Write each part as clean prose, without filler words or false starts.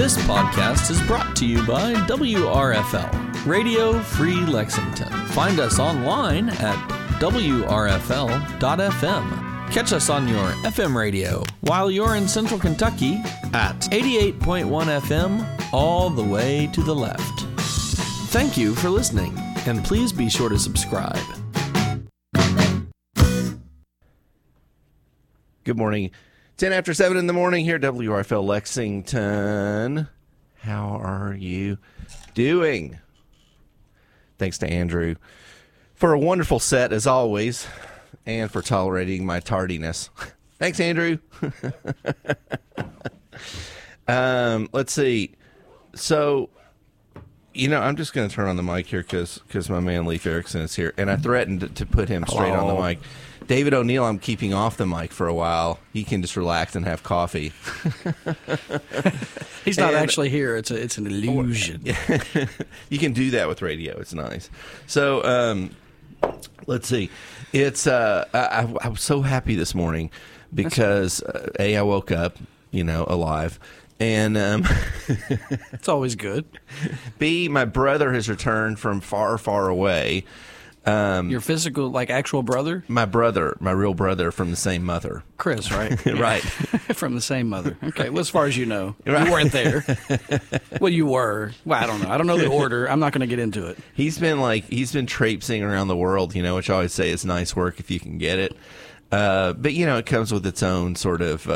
This podcast is brought to you by WRFL, Radio Free Lexington. Find us online at WRFL.FM. Catch us on your FM radio while you're in Central Kentucky at 88.1 FM, all the way to the left. Thank you for listening, and please be sure to subscribe. Good morning. 10 after 7 in the morning here at WRFL Lexington. How are you doing? Thanks to Andrew for a wonderful set as always and for tolerating my tardiness. Thanks, Andrew. Let's see. So, I'm just going to turn on the mic here because my man Leif Erickson is here, and I threatened to put him straight on the mic. David O'Neill, I'm keeping off the mic for a while. He can just relax and have coffee. He's not actually here. It's an illusion. You can do that with radio. It's nice. So let's see. It's I was so happy this morning because I woke up, alive. And it's always good. B, my brother has returned from far, far away. Your physical, actual brother? My brother, my real brother from the same mother. Chris, right? Right. From the same mother. Okay, well, as far as you know. Right. You weren't there. Well, you were. Well, I don't know. I don't know the order. I'm not going to get into it. He's been traipsing around the world, which I always say is nice work if you can get it. But, it comes with its own sort of,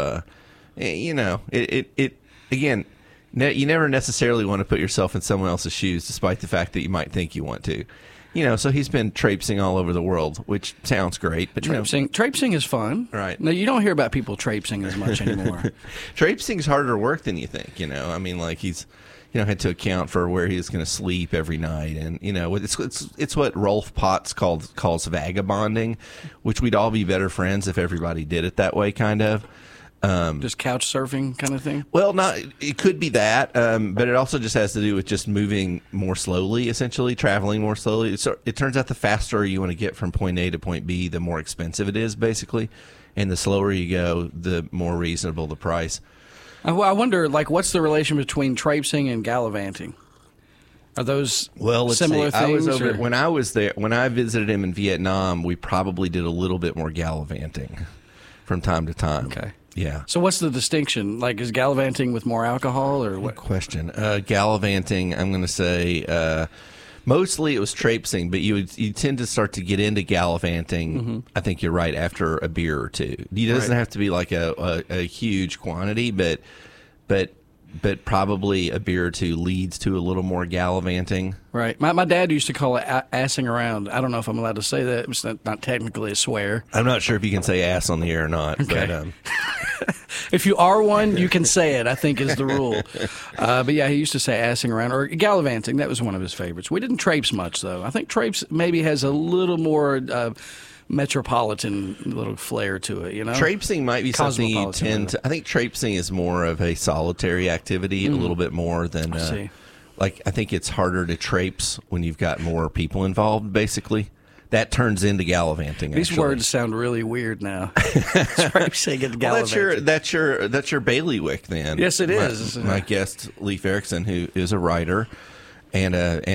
again, you never necessarily want to put yourself in someone else's shoes, despite the fact that you might think you want to. So he's been traipsing all over the world, which sounds great. But traipsing is fun. Right. No, you don't hear about people traipsing as much anymore. Traipsing is harder work than you think, he's, had to account for where he's going to sleep every night. And, it's what Rolf Potts calls vagabonding, which we'd all be better friends if everybody did it that way, kind of. Just couch surfing kind of thing? Well, it could be that, but it also just has to do with just moving more slowly, essentially, traveling more slowly. So it turns out the faster you want to get from point A to point B, the more expensive it is, basically. And the slower you go, the more reasonable the price. Well, I wonder, like, what's the relation between traipsing and gallivanting? Are those similar things? When I was there, when I visited him in Vietnam, we probably did a little bit more gallivanting from time to time. Okay. Yeah. So what's the distinction? Like, is gallivanting with more alcohol or what? Good question. Gallivanting, I'm going to say, mostly it was traipsing, but you tend to start to get into gallivanting. Mm-hmm. I think you're right, after a beer or two. It doesn't have to be like a huge quantity, but probably a beer or two leads to a little more gallivanting. Right. My dad used to call it assing around. I don't know if I'm allowed to say that. It's not technically a swear. I'm not sure if you can say ass on the air or not. Okay. But, if you are one, you can say it, I think, is the rule. But yeah, he used to say assing around or gallivanting. That was one of his favorites. We didn't traipse much, though. I think traipse maybe has a little more metropolitan little flair to it, Traipsing might be something you tend to... I think traipsing is more of a solitary activity, a little bit more than... I think it's harder to traipse when you've got more people involved, basically. That turns into gallivanting, These words sound really weird now. Traipsing and gallivanting. Well, that's your bailiwick, then. Yes, it is. My guest, Leif Erickson, who is a writer and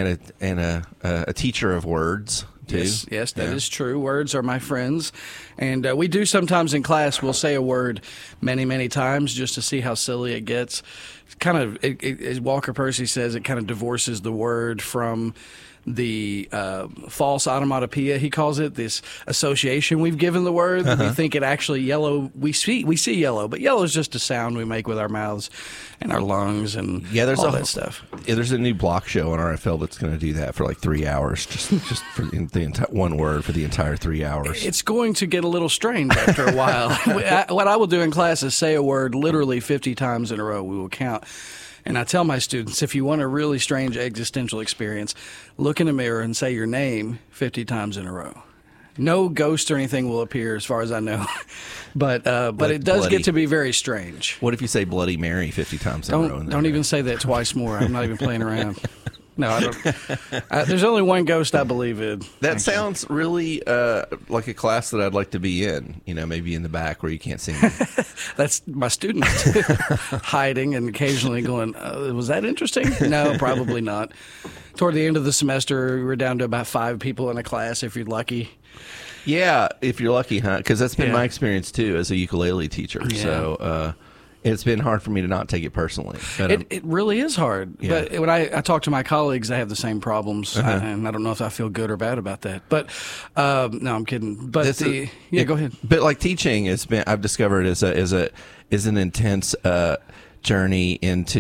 a teacher of words, too. Yes, that is true. Words are my friends. And we do sometimes in class, we'll say a word many, many times just to see how silly it gets. Kind of, as Walker Percy says, it kind of divorces the word from the false onomatopoeia, he calls it, this association we've given the word. We think it actually yellow. We see yellow, but yellow is just a sound we make with our mouths and our lungs and all that stuff. Yeah, there's a new block show on RFL that's going to do that for like 3 hours, just for the one word for the entire 3 hours. It's going to get a little strange after a while. What I will do in class is say a word literally 50 times in a row. We will count. And I tell my students, if you want a really strange existential experience, look in a mirror and say your name 50 times in a row. No ghost or anything will appear, as far as I know. But it does get to be very strange. What if you say Bloody Mary 50 times in a row? Don't even say that twice more. I'm not even playing around. No, I don't. There's only one ghost I believe in. That sounds really like a class that I'd like to be in. Maybe in the back where you can't see me. That's my students hiding and occasionally going, was that interesting? No, probably not. Toward the end of the semester, we're down to about 5 people in a class if you're lucky. Yeah, if you're lucky, huh? Because that's been Yeah. my experience too as a ukulele teacher. Yeah. So it's been hard for me to not take it personally. But It really is hard. Yeah. But when I talk to my colleagues, they have the same problems, and I don't know if I feel good or bad about that. But no, I'm kidding. But go ahead. But like teaching I've discovered is an intense journey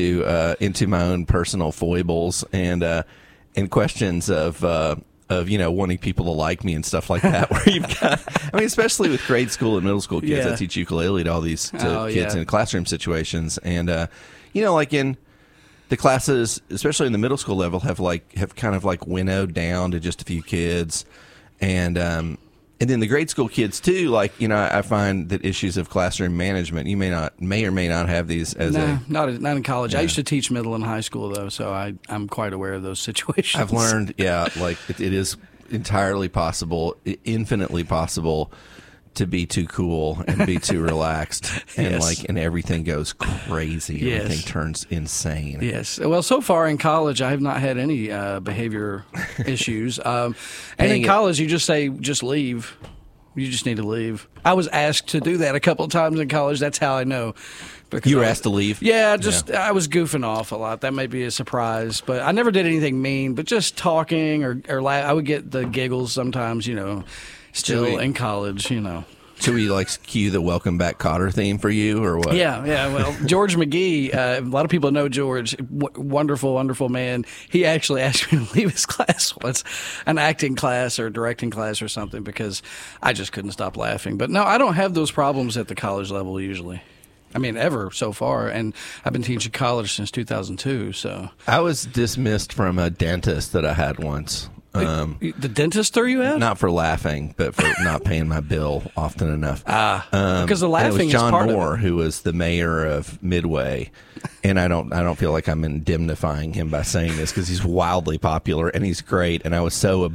into my own personal foibles and questions of wanting people to like me and stuff like that. Where you've got, especially with grade school and middle school kids, Yeah. I teach ukulele to all these kids yeah. in classroom situations, and like in the classes, especially in the middle school level, have kind of like winnowed down to just a few kids, and then the grade school kids too. I find that issues of classroom management, you may or may not have these as Not in college. Yeah. I used to teach middle and high school though, so I'm quite aware of those situations. I've learned, it is entirely possible, infinitely possible to be too cool and be too relaxed, and Yes. and everything goes crazy. Yes. Everything turns insane. Yes. Well, so far in college, I have not had any behavior issues. And in it. college, you just say, just leave. You just need to leave. I was asked to do that a couple of times in college. That's how I know. Because You were I- asked to leave? Yeah, I was goofing off a lot. That may be a surprise, but I never did anything mean. But just talking or I would get the giggles sometimes. Still Joey. in college. Should we cue the Welcome Back Cotter theme for you, or what? Yeah. Well, George McGee, a lot of people know George. Wonderful, wonderful man. He actually asked me to leave his class once, an acting class or directing class or something, because I just couldn't stop laughing. But no, I don't have those problems at the college level usually. Ever so far. And I've been teaching college since 2002. So I was dismissed from a dentist that I had once. the dentist threw you out? Not for laughing, but for not paying my bill often enough. Because the And laughing it was John is part Moore, of it. who was the mayor of Midway, and I don't feel like I'm indemnifying him by saying this because he's wildly popular and he's great. And I was so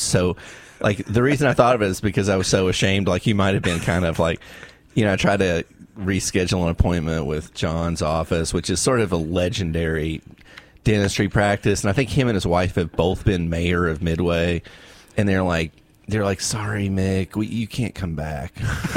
the reason I thought of it is because I was so ashamed. He might have been kind of I tried to reschedule an appointment with John's office, which is sort of a legendary dentistry practice, and I think him and his wife have both been mayor of Midway, and they're like, sorry, Mick, you can't come back.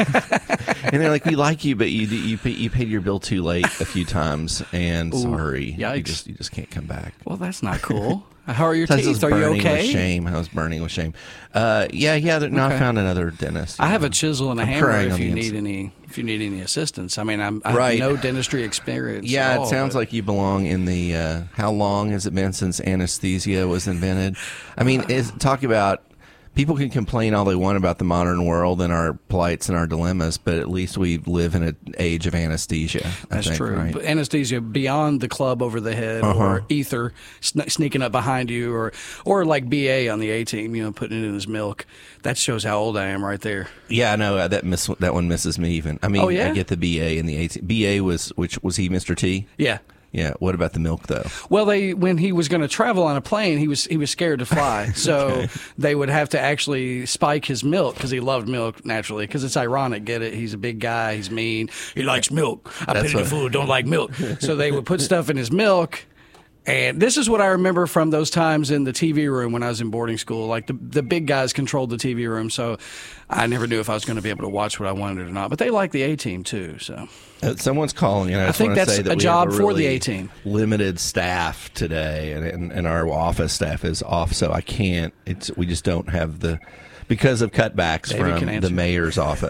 And they're like, we like you, but you paid your bill too late a few times, and sorry, yikes. you just can't come back. Well, that's not cool. How are your So I was teeth? Are you burning okay? with shame. I was burning with shame. No, I found another dentist. I have a chisel and a I'm hammer crying if on you the need any assistance. I have Right. no dentistry experience. Yeah, at it all, sounds but- like you belong in the. How long has it been since anesthesia was invented? Talk about. People can complain all they want about the modern world and our plights and our dilemmas, but at least we live in an age of anesthesia. That's I think, true. Right? But anesthesia beyond the club over the head or ether sneaking up behind you or like BA on the A team, putting it in his milk. That shows how old I am right there. Yeah, I know that one misses me even. Oh, yeah? I get the BA and the AT. BA was he Mr. T? Yeah. Yeah. What about the milk though? Well, when he was going to travel on a plane, he was scared to fly, so they would have to actually spike his milk because he loved milk naturally. Because it's ironic, get it? He's a big guy, he's mean, he likes milk. I pity the fool who don't like milk. So they would put stuff in his milk. And this is what I remember from those times in the TV room when I was in boarding school. The big guys controlled the TV room, so I never knew if I was going to be able to watch what I wanted or not. But they like the A team too, so. Someone's calling, I think want to that's say that a we job have for the really A-team. limited staff today, and our office staff is off, so I can't. We just don't have because of cutbacks David can from answer. the mayor's office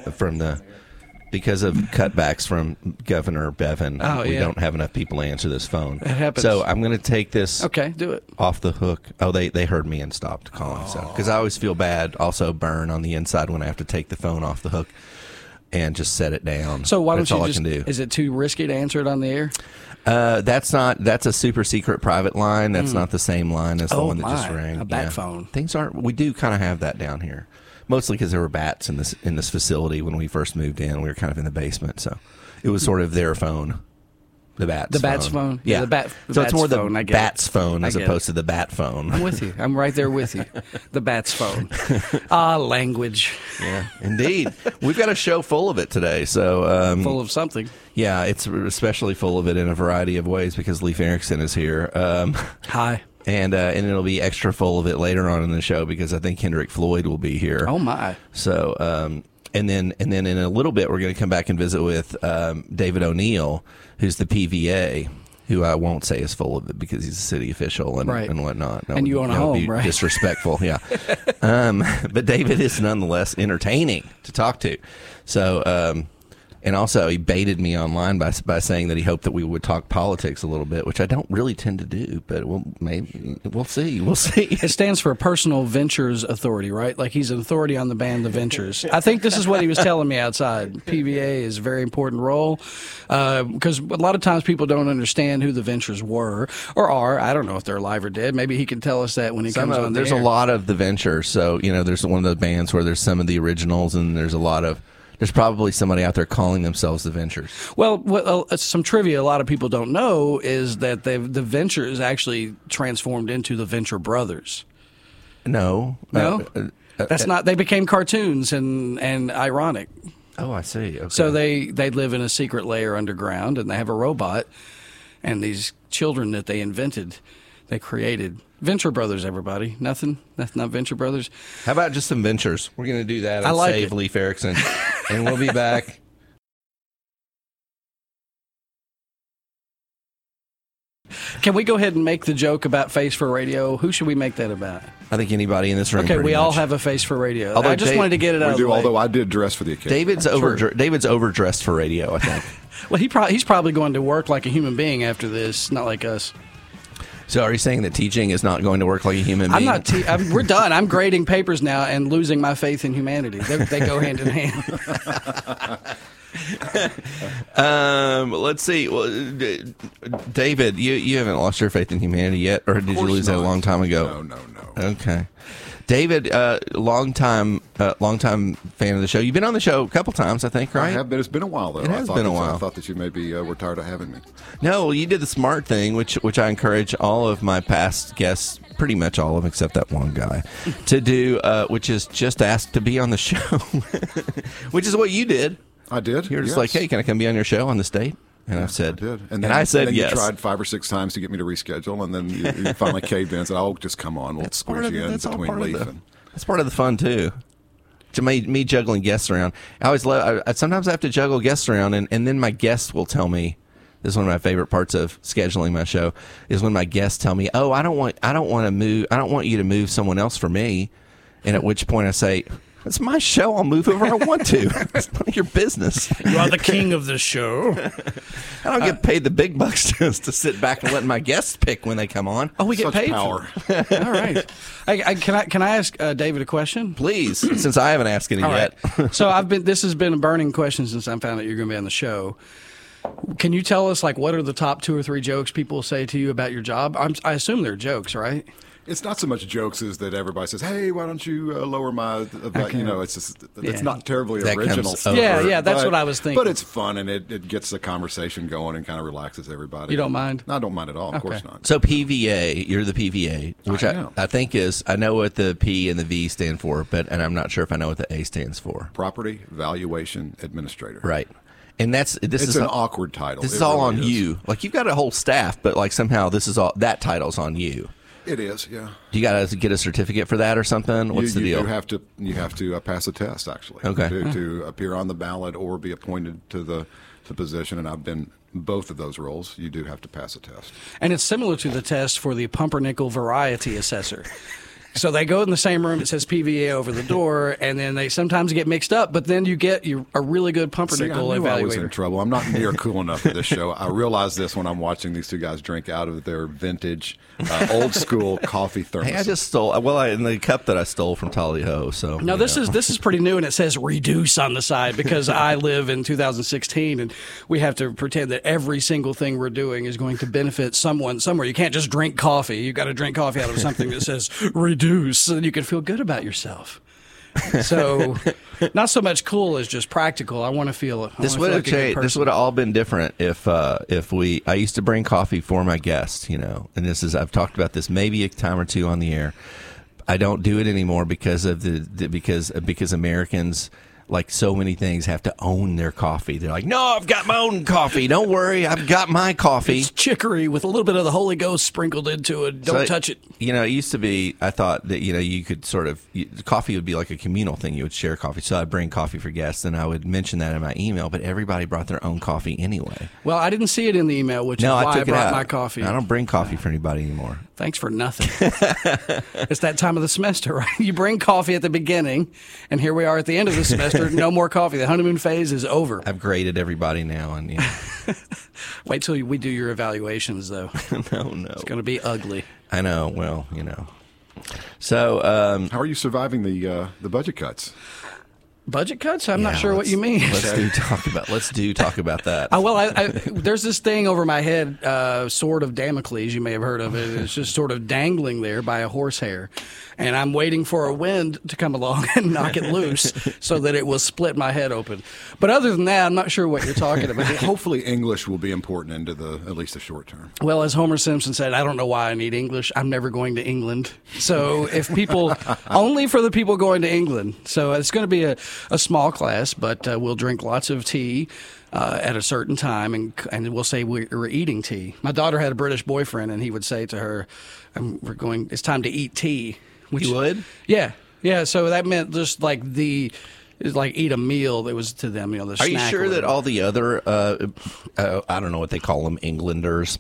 because of cutbacks from Governor Bevin. Oh, we yeah. don't have enough people to answer this phone. It happens. So I'm going to take this Okay, do it. off the hook. Oh, they heard me and stopped calling. So because I always feel bad, also burn on the inside when I have to take the phone off the hook and just set it down. So why That's don't you all just? I can do. Is it too risky to answer it on the air? That's a super secret private line. That's not the same line as the Oh, one that just my. rang. A bat phone. Things aren't. We do kind of have that down here, mostly because there were bats in this facility when we first moved in. We were kind of in the basement, so it was sort of their phone. The Bats. The Bats phone? Yeah. The so it's Bats more the phone, I get Bats it. phone I as get it. opposed to the Bat phone. I'm with you. I'm right there with you. The Bats phone. Language. Yeah, indeed. We've got a show full of it today. So Full of something. yeah, it's especially full of it in a variety of ways because Leif Erikson is here. Hi. And it'll be extra full of it later on in the show because I think Kendrick Floyd will be here. Oh, my. So, and then in a little bit, we're going to come back and visit with David O'Neill, who's the PVA, who I won't say is full of it because he's a city official and, Right. and whatnot. And you own a that would home, be right? Disrespectful, yeah. But David is nonetheless entertaining to talk to. So, and also he baited me online by saying that he hoped that we would talk politics a little bit, which I don't really tend to do, but we'll see. We'll see. It stands for Personal Ventures Authority, right? Like he's an authority on the band The Ventures. I think this is what he was telling me outside. PVA is a very important role because a lot of times people don't understand who the Ventures were or are. I don't know if they're alive or dead. Maybe he can tell us that when he comes on the There's air. a lot of the Ventures. So, there's one of the bands where there's some of the originals and there's probably somebody out there calling themselves the Ventures. Well, some trivia a lot of people don't know is that the Ventures actually transformed into the Venture Brothers. No. No? That's not. They became cartoons and ironic. Oh, I see. Okay. So they live in a secret lair underground, and they have a robot, and these children that they invented, they created. Venture Brothers, everybody. Nothing? That's not Venture Brothers? How about just some Ventures? We're going to do that and I like save it. Leif Erikson. And we'll be back. Can we go ahead and make the joke about Face for Radio? Who should we make that about? I think anybody in this room. Okay, pretty we all much. have a Face for Radio. Although I just Dave- wanted to get it out We of the do, way. although I did dress for the occasion. David's overdressed for radio, I think. Well, he's probably going to work like a human being after this, not like us. So are you saying that teaching is not going to work like a human being? I'm not. We're done. I'm grading papers now and losing my faith in humanity. They go hand in hand. Let's see. Well, David, you haven't lost your faith in humanity yet, or did you course lose that a not. long time ago? No. Okay. David, long-time fan of the show. You've been on the show a couple times, I think, right? I have been. It's been a while, though. It has I thought been a that- while. I thought that you maybe were tired of having me. No, you did the smart thing, which I encourage all of my past guests, pretty much all of them except that one guy, to do, which is just ask to be on the show, which is what you did. I did. You were just yes. like, hey, can I come be on your show on this date? And I said, I did. and I said then yes. You tried 5 or 6 times to get me to reschedule, and then you finally caved in and said, "Oh, just come on, we'll squeeze you in that's all between part of Leaf the- and." That's part of the fun too. To me juggling guests around. I always love. Sometimes I have to juggle guests around, and then my guests will tell me. This is one of my favorite parts of scheduling my show is when my guests tell me, "Oh, I don't want to move. I don't want you to move someone else for me." And at which point I say, "It's my show. I'll move whoever I want to. It's none of your business. You are the king of the show. I don't get paid the big bucks just to sit back and let my guests pick when they come on." Oh, we get Such paid power. for it. All right. Can I ask David a question? Please, since I haven't asked any All yet. right. So this has been a burning question since I found out you're going to be on the show. Can you tell us what are the top 2 or 3 jokes people say to you about your job? I assume they're jokes, right? It's not so much jokes as that everybody says, "Hey, why don't you lower my?" Okay. It's just Yeah. it's not terribly That original comes stuff. over. Yeah, that's what I was thinking. But it's fun and it gets the conversation going and kind of relaxes everybody. You don't mind? No, I don't mind at all. Of course not. So PVA, you're the PVA, which I am. I think is, I know what the P and the V stand for, and I'm not sure if I know what the A stands for. Property Valuation Administrator. Right. And this It's is an awkward title. This It is all really on is. you. Like you've got a whole staff, but like somehow that title's on you. It is, yeah. Do you got to get a certificate for that or something? What's the you deal? You have to pass a test actually. Okay. To appear on the ballot or be appointed to the position, and I've been both of those roles. You do have to pass a test. And it's similar to the test for the Pumpernickel Variety Assessor. So they go in the same room. It says PVA over the door, and then they sometimes get mixed up. But then you get a really good See, I pumpernickel knew I was in evaluator. trouble. I'm not near cool enough for this show. I realize this when I'm watching these 2 guys drink out of their vintage, old school coffee thermos. Hey, I just stole. Well, in the cup that I stole from Tally Ho. So No, this is pretty new, and it says reduce on the side because I live in 2016, and we have to pretend that every single thing we're doing is going to benefit someone somewhere. You can't just drink coffee. You got to drink coffee out of something that says reduce, so that you can feel good about yourself. So, not so much cool as just practical. I want to feel it. This would have changed. This would have all been different if I used to bring coffee for my guests, you know. And I've talked about this maybe a time or two on the air. I don't do it anymore because of because Americans, like so many things, have to own their coffee. They're like, no, I've got my own coffee. Don't worry, I've got my coffee. It's chicory with a little bit of the Holy Ghost sprinkled into it. Don't touch it. You know, it used to be, I thought that, you know, you could sort of, coffee would be like a communal thing. You would share coffee. So I'd bring coffee for guests, and I would mention that in my email, but everybody brought their own coffee anyway. Well, I didn't see it in the email, which is why I brought my coffee. I don't bring coffee for anybody anymore. Thanks for nothing. It's that time of the semester, right? You bring coffee at the beginning, and here we are at the end of the semester. No more coffee. The honeymoon phase is over. I've graded everybody now, and yeah. Wait till we do your evaluations, though. No. It's going to be ugly. I know. Well, you know. So, how are you surviving the budget cuts? Budget cuts? I'm not sure what you mean. Let's talk about that. Well, there's this thing over my head, sword of Damocles. You may have heard of it. It's just sort of dangling there by a horsehair, and I'm waiting for a wind to come along and knock it loose so that it will split my head open. But other than that, I'm not sure what you're talking about. Hopefully, English will be important into at least the short term. Well, as Homer Simpson said, I don't know why I need English. I'm never going to England. So if people, only for the people going to England. So it's going to be a small class, but we'll drink lots of tea at a certain time, and we'll say we're eating tea. My daughter had a British boyfriend, and he would say to her, it's time to eat tea. Which, you would? Yeah. So that meant just like it's like eat a meal that was to them, you know, the snack. Are you sure that all the other, I don't know what they call them, Englanders,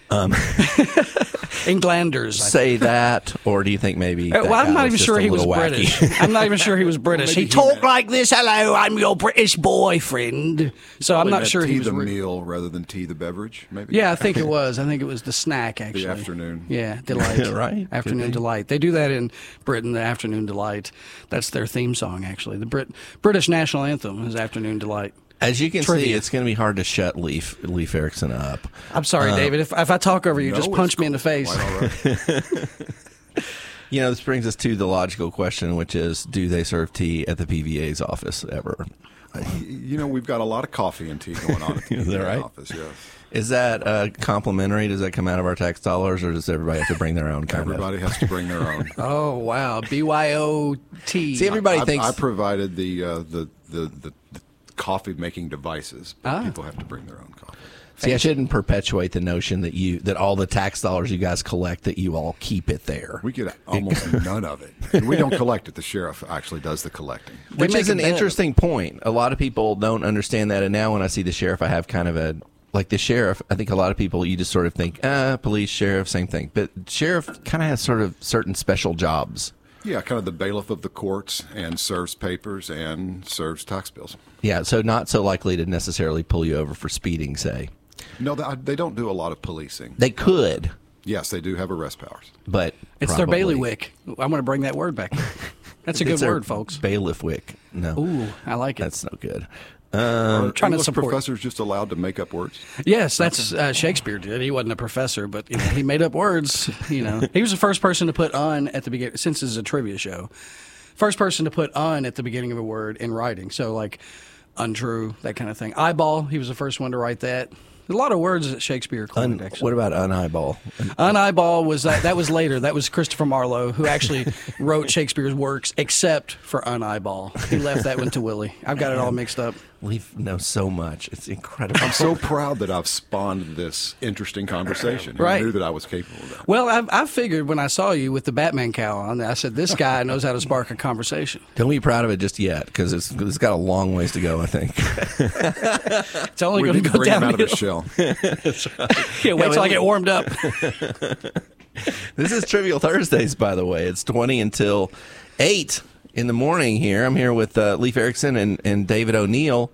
Englanders say that, or do you think maybe? Well, I'm not even sure he was British. I'm not even sure he was British. He talked like this. Hello, I'm your British boyfriend. So I'm not sure he was the meal rather than tea the beverage. Maybe. Yeah, I think it was. I think it was the snack actually. The afternoon. Yeah, delight. Right. Afternoon delight. They do that in Britain. The afternoon delight. That's their theme song actually. The British national anthem is Afternoon Delight. As you can see, it's going to be hard to shut Leif Erikson up. I'm sorry, David. If I talk over you, just punch me in the face. You know, this brings us to the logical question, which is, do they serve tea at the PVA's office ever? You know, we've got a lot of coffee and tea going on at the PVA office, yes. Is that complimentary? Does that come out of our tax dollars, or does everybody have to bring their own? Everybody has to bring their own. Oh, wow. BYOT. See, everybody thinks... I provided the coffee-making devices, but people have to bring their own coffee. See, I shouldn't perpetuate the notion that all the tax dollars you guys collect, that you all keep it there. We get almost none of it. And we don't collect it. The sheriff actually does the collecting. Which is an interesting point. A lot of people don't understand that. And now when I see the sheriff, I have kind of like the sheriff, I think a lot of people, you just sort of think, police, sheriff, same thing. But sheriff kind of has sort of certain special jobs. Yeah, kind of the bailiff of the courts, and serves papers and serves tax bills. Yeah, so not so likely to necessarily pull you over for speeding, say. No, they don't do a lot of policing. They could. Yes, they do have arrest powers. But it's their bailiwick. I'm going to bring that word back. That's a good word, folks. Bailiwick. No. Ooh, I like it. That's no good. Trying to support. Professors just allowed to make up words? Yes, that's Shakespeare did. He wasn't a professor, but he made up words. He was the first person to put "on" at the beginning. Since this is a trivia show, first person to put "on" at the beginning of a word in writing. So like untrue, that kind of thing. Eyeball. He was the first one to write that. A lot of words that Shakespeare coined, actually. What about uneyeball? Uneyeball was that was later. That was Christopher Marlowe, who actually wrote Shakespeare's works, except for uneyeball. He left that one to Willie. I've got it all mixed up. Leif knows so much. It's incredible. I'm so proud that I've spawned this interesting conversation. Right. I knew that I was capable of that. Well, I figured when I saw you with the Batman cowl on, I said, this guy knows how to spark a conversation. Don't be proud of it just yet, because it's got a long ways to go, I think. It's only going to go bring down him out of his shell. That's right. Yeah, wait till I get warmed up. This is Trivial Thursdays, by the way. It's 20 until 8 in the morning here. I'm here with Leif Erikson and David O'Neill,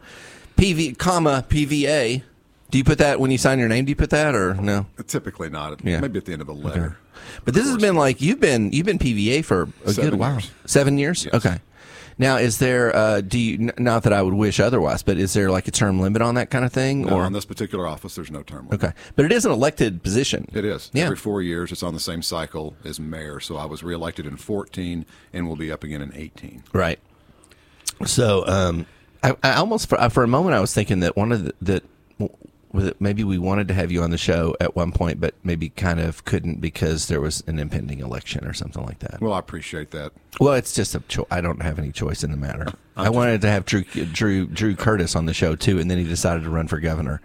PVA. Do you put that when you sign your name? Do you put that or no? Typically not. Yeah. Maybe at the end of a letter. Okay. But this has been like you've been PVA for a good while. Years. 7 years? Yes. Okay. Now, is there, not that I would wish otherwise, but is there like a term limit on that kind of thing? No, or on this particular office, there's no term limit. Okay. But it is an elected position. It is. Yeah. Every 4 years, it's on the same cycle as mayor. So I was reelected in 14 and will be up again in 18. Right. So I almost for a moment I was thinking that one of that maybe we wanted to have you on the show at one point, but maybe kind of couldn't because there was an impending election or something like that. Well, I appreciate that. Well, it's just I don't have any choice in the matter. I wanted to have Drew Curtis on the show too, and then he decided to run for governor,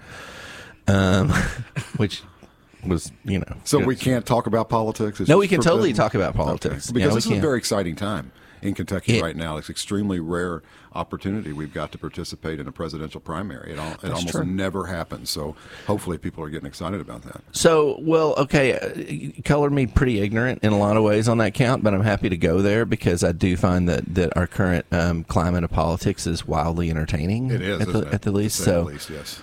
which was So we can't talk about politics. No, we can totally talk about politics because this is a very exciting time in Kentucky right now. It's extremely rare opportunity we've got to participate in a presidential primary. It almost never happens. So hopefully people are getting excited about that. So, you colored me pretty ignorant in a lot of ways on that count, but I'm happy to go there because I do find that our current climate of politics is wildly entertaining. It is, at the least. So, at least, yes.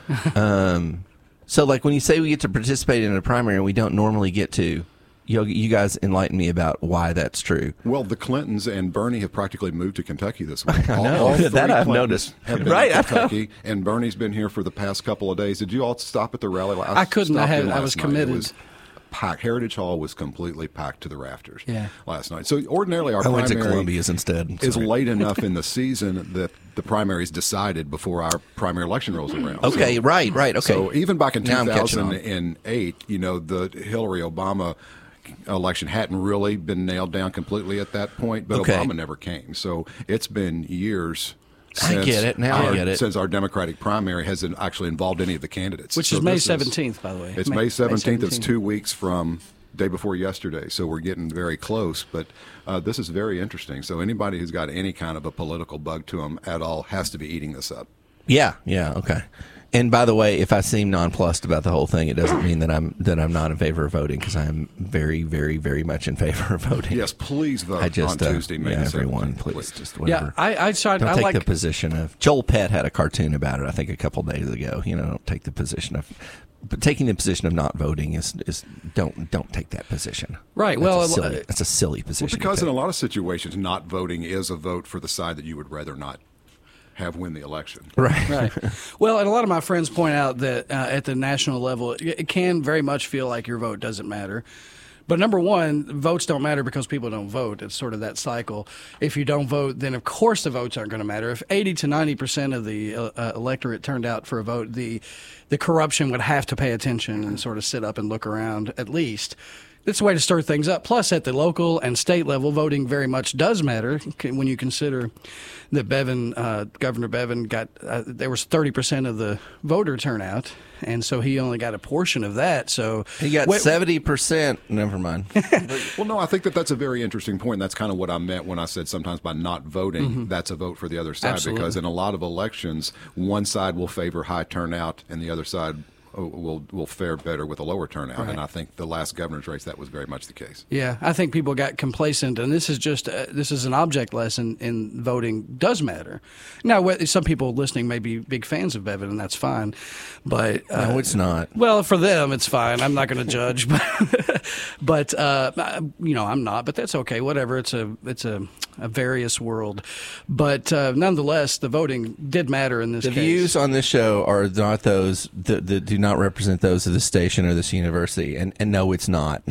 So, like when you say we get to participate in a primary and we don't normally get to, you guys enlighten me about why that's true. Well, the Clintons and Bernie have practically moved to Kentucky this week. All that I've Clintons noticed. Have been in Kentucky, and Bernie's been here for the past couple of days. Did you all stop at the rally? I couldn't. I was committed. It was packed. Heritage Hall was completely packed to the rafters last night. So ordinarily our I went to primary Columbia's instead. is late enough in the season that the primary is decided before our primary election rolls around. Okay, right. Okay. So even back in Now I'm catching on. 2008, the Hillary Obama election hadn't really been nailed down completely at that point, but Obama never came. So it's been years since I get it. Now I get it. Since our Democratic primary hasn't actually involved any of the candidates. Which is May 17th, by the way. It's May 17th. It's 2 weeks from day before yesterday, so we're getting very close. But this is very interesting. So anybody who's got any kind of a political bug to them at all has to be eating this up. Yeah, okay. And by the way, if I seem nonplussed about the whole thing, it doesn't mean that I'm not in favor of voting, because I am very, very, very much in favor of voting. Yes, please vote on Tuesday, May 17th. Everyone, please, just whatever. Yeah, I take the position of Joel Pett had a cartoon about it, I think, a couple days ago. Don't take the position of. But taking the position of not voting is don't take that position. Right. That's a silly position. Well, because in a lot of situations, not voting is a vote for the side that you would rather not have win the election. Right. Well, and a lot of my friends point out that at the national level, it can very much feel like your vote doesn't matter. But number one, votes don't matter because people don't vote. It's sort of that cycle. If you don't vote, then of course the votes aren't going to matter. If 80 to 90% of the electorate turned out for a vote, the corruption would have to pay attention and sort of sit up and look around at least. It's a way to stir things up. Plus, at the local and state level, voting very much does matter when you consider that Governor Bevin got there was 30% of the voter turnout, and so he only got a portion of that. So he got 70%. Never mind. Well, no, I think that's a very interesting point. That's kind of what I meant when I said sometimes by not voting, that's a vote for the other side. Absolutely. Because in a lot of elections, one side will favor high turnout, and the other side will fare better with a lower turnout. Right. And I think the last governor's race, that was very much the case. Yeah, I think people got complacent, and this is just this is an object lesson in voting does matter. Now, some people listening may be big fans of Bevin, and that's fine, but no, it's not. Well, for them, it's fine. I'm not going to judge, but I'm not. But that's okay. Whatever. It's a various world, but nonetheless, the voting did matter in this case. The views on this show are not those that do not represent those of the station or this university, and no, it's not.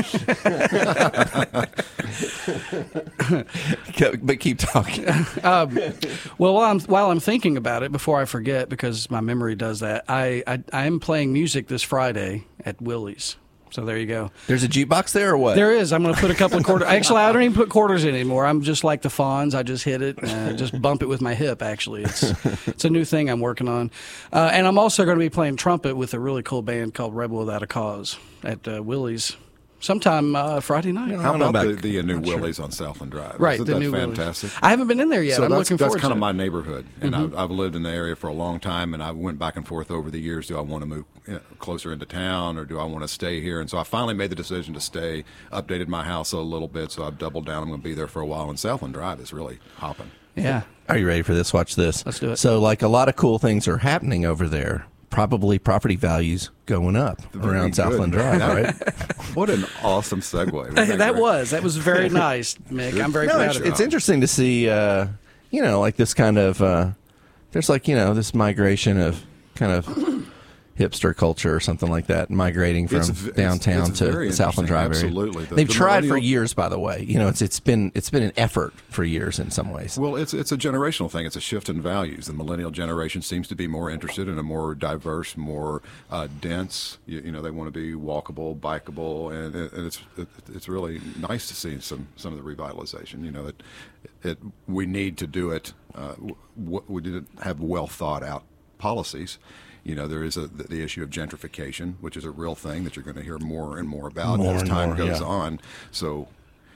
But keep talking. Well, while I'm thinking about it, before I forget, because my memory does that, I am playing music this Friday at Willie's. So there you go. There's a jukebox there or what? There is. I'm going to put a couple of quarters. Actually, I don't even put quarters in anymore. I'm just like the Fonz. I just hit it and just bump it with my hip, actually. It's a new thing I'm working on. And I'm also going to be playing trumpet with a really cool band called Rebel Without a Cause at Willie's sometime Friday night. How about the new Willie's on Southland Drive? Right, Isn't the that new fantastic? Willie's. I haven't been in there yet. So I'm looking forward to it. That's kind of my neighborhood, and I've lived in the area for a long time, and I went back and forth over the years. Do I want to move closer into town, or do I want to stay here? And so I finally made the decision to stay, updated my house a little bit, so I've doubled down. I'm going to be there for a while, and Southland Drive is really hopping. Yeah. Are you ready for this? Watch this. Let's do it. So, like, a lot of cool things are happening over there. Probably property values going up around Southland Drive, right? What an awesome segue. That was very nice, Mick. I'm very proud of it. It's interesting to see, like this kind of, there's like, this migration of kind of, hipster culture or something like that, migrating from downtown it's to very the Southland Drive area. Absolutely. They've tried for years, by the way. It's been an effort for years in some ways. Well, it's a generational thing. It's a shift in values. The millennial generation seems to be more interested in a more diverse, more dense. They want to be walkable, bikeable, and it's really nice to see some of the revitalization. That we need to do it. We didn't have well thought out policies. There is the issue of gentrification, which is a real thing that you're going to hear more and more about as time goes on. So,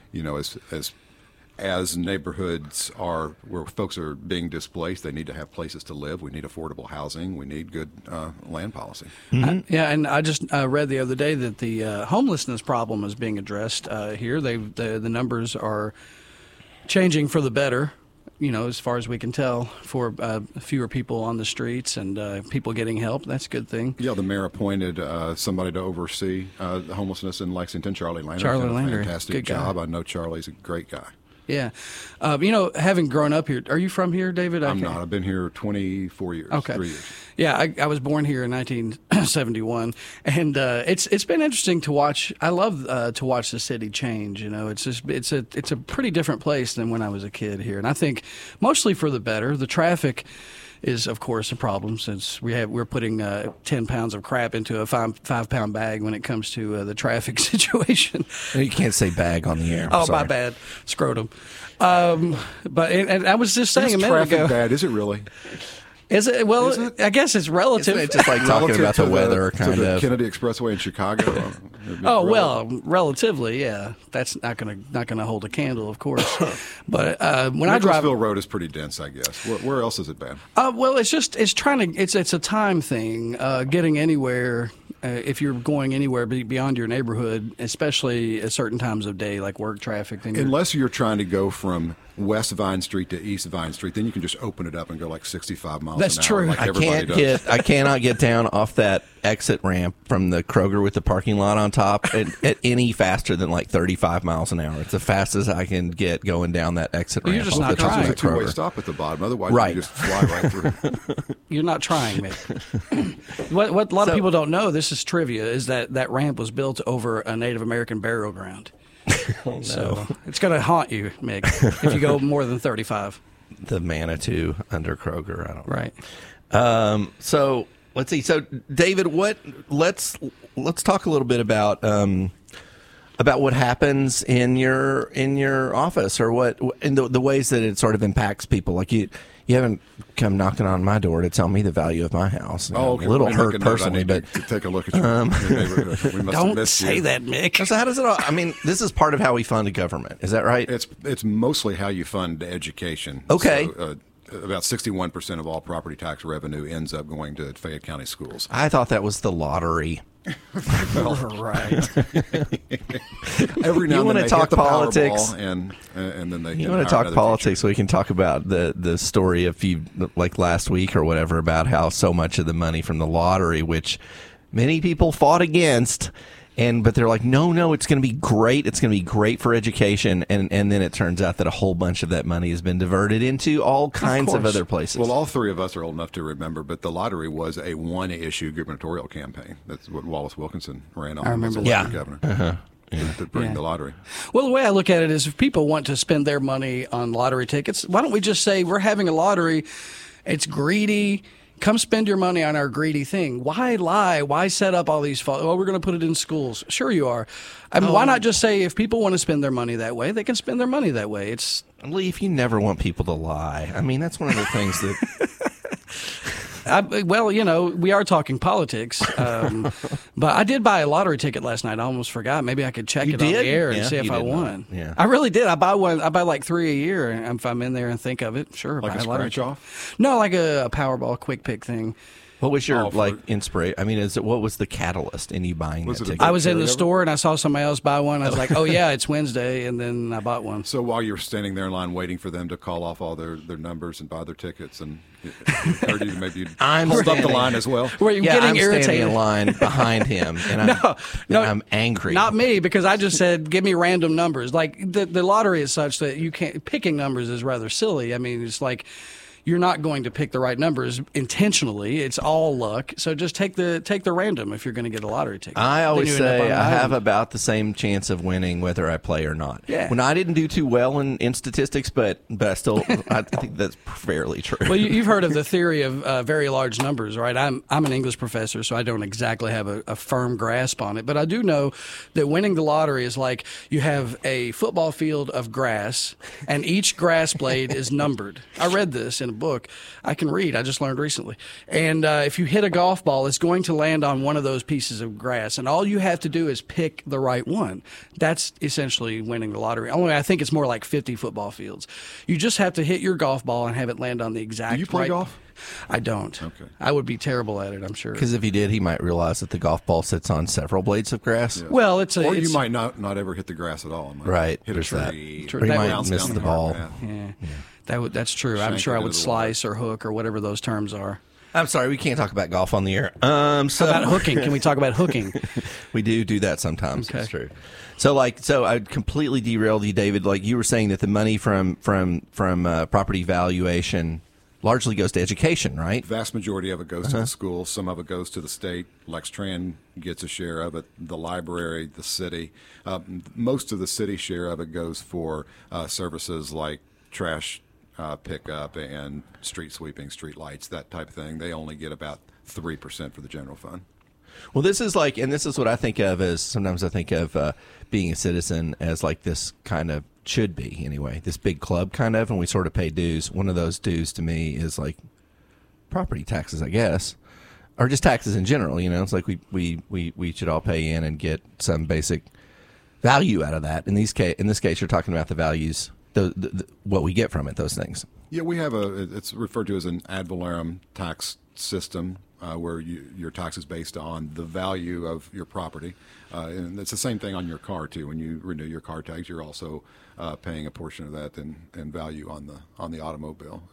as neighborhoods are where folks are being displaced, they need to have places to live. We need affordable housing. We need good land policy. Yeah, and I just read the other day that the homelessness problem is being addressed here. The numbers are changing for the better. As far as we can tell, for fewer people on the streets and people getting help. That's a good thing. Yeah, the mayor appointed somebody to oversee the homelessness in Lexington, Charlie Lander. Charlie Lander. Fantastic Good job. guy. I know Charlie's a great guy. Yeah. Having grown up here, are you from here, David? I'm not. I've been here 24 years, okay. 3 years. Yeah, I was born here in 1971, and it's been interesting to watch. I love to watch the city change. It's a pretty different place than when I was a kid here, and I think mostly for the better. The traffic is, of course, a problem since we're putting 10 pounds of crap into a 5-pound bag when it comes to the traffic situation. You can't say bag on the air. Oh, Sorry. my bad, scrotum. But and I was just saying a minute traffic ago. bad? Is it really? Is it? Well, Is it? I guess it's relative. Isn't it just like talking about the weather, kind to the of? Kennedy Expressway in Chicago. Oh well, relatively, yeah. That's not gonna hold a candle, of course. But when I drive, Nicholasville Road is pretty dense, I guess. Where else is it bad? well, it's a time thing. Getting anywhere, if you're going anywhere beyond your neighborhood, especially at certain times of day, like work traffic. Then Unless you're trying to go from West Vine Street to East Vine Street, then you can just open it up and go like 65 miles That's an true. hour. Like I everybody does. cannot get down off that exit ramp from the Kroger with the parking lot on top at any faster than like 35 miles an hour. It's the fastest I can get going down that exit Well, ramp. you're just off not the top trying. of There's the a two-way Kroger. stop at the bottom. Otherwise, Right. you just fly right through. You're not trying, Mick. What a lot of people don't know, this is trivia, is that ramp was built over a Native American burial ground. So it's going to haunt you, Mick, if you go more than 35. The Manitou under Kroger. I don't know. Right. So let's see. So David, let's talk a little bit about what happens in your office, or what in the ways that it sort of impacts people. Like you haven't come knocking on my door to tell me the value of my house. Oh, okay. I'm a little Let me hurt make a note. I personally, need but to take a look at your neighborhood. We must have Don't missed say you. that, Mick. so how does it all? I mean, this is part of how we fund government. Is that right? It's mostly how you fund education. Okay. So, about 61% of all property tax revenue ends up going to Fayette County schools. I thought that was the lottery. Right. Every now You and wanna then they talk hit the politics? Powerball, and then they You can want to hire talk another politics? teacher. We can talk about the story like last week or whatever, about how so much of the money from the lottery, which many people fought against, but they're like, no, it's going to be great. It's going to be great for education, and then it turns out that a whole bunch of that money has been diverted into all kinds of course. other places. Well, all three of us are old enough to remember, but the lottery was a one-issue gubernatorial campaign. That's what Wallace Wilkinson ran on. I remember as that. elected governor. To bring the lottery. Well, the way I look at it is, if people want to spend their money on lottery tickets, why don't we just say we're having a lottery? It's greedy. Come spend your money on our greedy thing. Why lie? Why set up all these? We're going to put it in schools. Sure, you are. I mean, why not just say, if people want to spend their money that way, they can spend their money that way? It's Leaf, you never want people to lie. I mean, that's one of the things that. we are talking politics, but I did buy a lottery ticket last night. I almost forgot. Maybe I could check You it on did? the air and Yeah, see if you I did won. not. Yeah. I really did. I buy one. I buy like 3 a year, and if I'm in there and think of it, sure. Like buy a lottery scratch ticket. off? No, like a Powerball quick pick thing. What was your for- inspiration? I mean, what was the catalyst in you buying Was that it a ticket? big I was in the carryover? store and I saw somebody else buy one. I was like, oh yeah, it's Wednesday, and then I bought one. So while you were standing there in line waiting for them to call off all their numbers and buy their tickets, and or maybe you'd I'm hold up the standing- line as well. Were you Yeah, getting I'm irritated? standing in line behind him, and I'm angry. Not me, because I just said, give me random numbers. Like the lottery is such that you can't, picking numbers is rather silly. I mean, it's like, you're not going to pick the right numbers intentionally. It's all luck. So just take the random if you're going to get a lottery ticket. I always Then you end up say on I an have island. about the same chance of winning whether I play or not. Yeah. When I didn't do too well in statistics, but I still I think that's fairly true. Well, you've heard of the theory of very large numbers, right? I'm an English professor, so I don't exactly have a firm grasp on it, but I do know that winning the lottery is like you have a football field of grass, and each grass blade is numbered. I read this in a book. I can read. I just learned recently. And if you hit a golf ball, it's going to land on one of those pieces of grass, and all you have to do is pick the right one. That's essentially winning the lottery. Only I think it's more like 50 football fields. You just have to hit your golf ball and have it land on the exact. Do you play right. golf? I don't. Okay. I would be terrible at it, I'm sure. Because if he did, he might realize that the golf ball sits on several blades of grass. Well, Or you it's- might not ever hit the grass at all. Might Right, Hit a there's that. tree. True. Or he That might would- miss the ball. Yeah. That's true. I'm Shank sure it I into would the water. slice or hook or whatever those terms are. I'm sorry, we can't talk about golf on the air. So How about hooking? Can we talk about hooking? we do that sometimes. Okay. That's true. So I completely derailed you, David. Like you were saying that the money from property valuation largely goes to education, right? Vast majority of it goes to the schools. Some of it goes to the state. Lextran gets a share of it. The library, the city. Most of the city share of it goes for services like trash pickup and street sweeping, street lights, that type of thing. They only get about 3% for the general fund. Well, this is what I think of as sometimes I think of being a citizen as like this kind of should be anyway, this big club kind of, and we sort of pay dues. One of those dues to me is like property taxes, I guess, or just taxes in general. You know, it's like we should all pay in and get some basic value out of that. In this case, you're talking about the values, the what we get from it, those things. Yeah, we have it's referred to as an ad valorem tax system where your tax is based on the value of your property. And it's the same thing on your car, too. When you renew your car tags, you're also paying a portion of that in value on the automobile.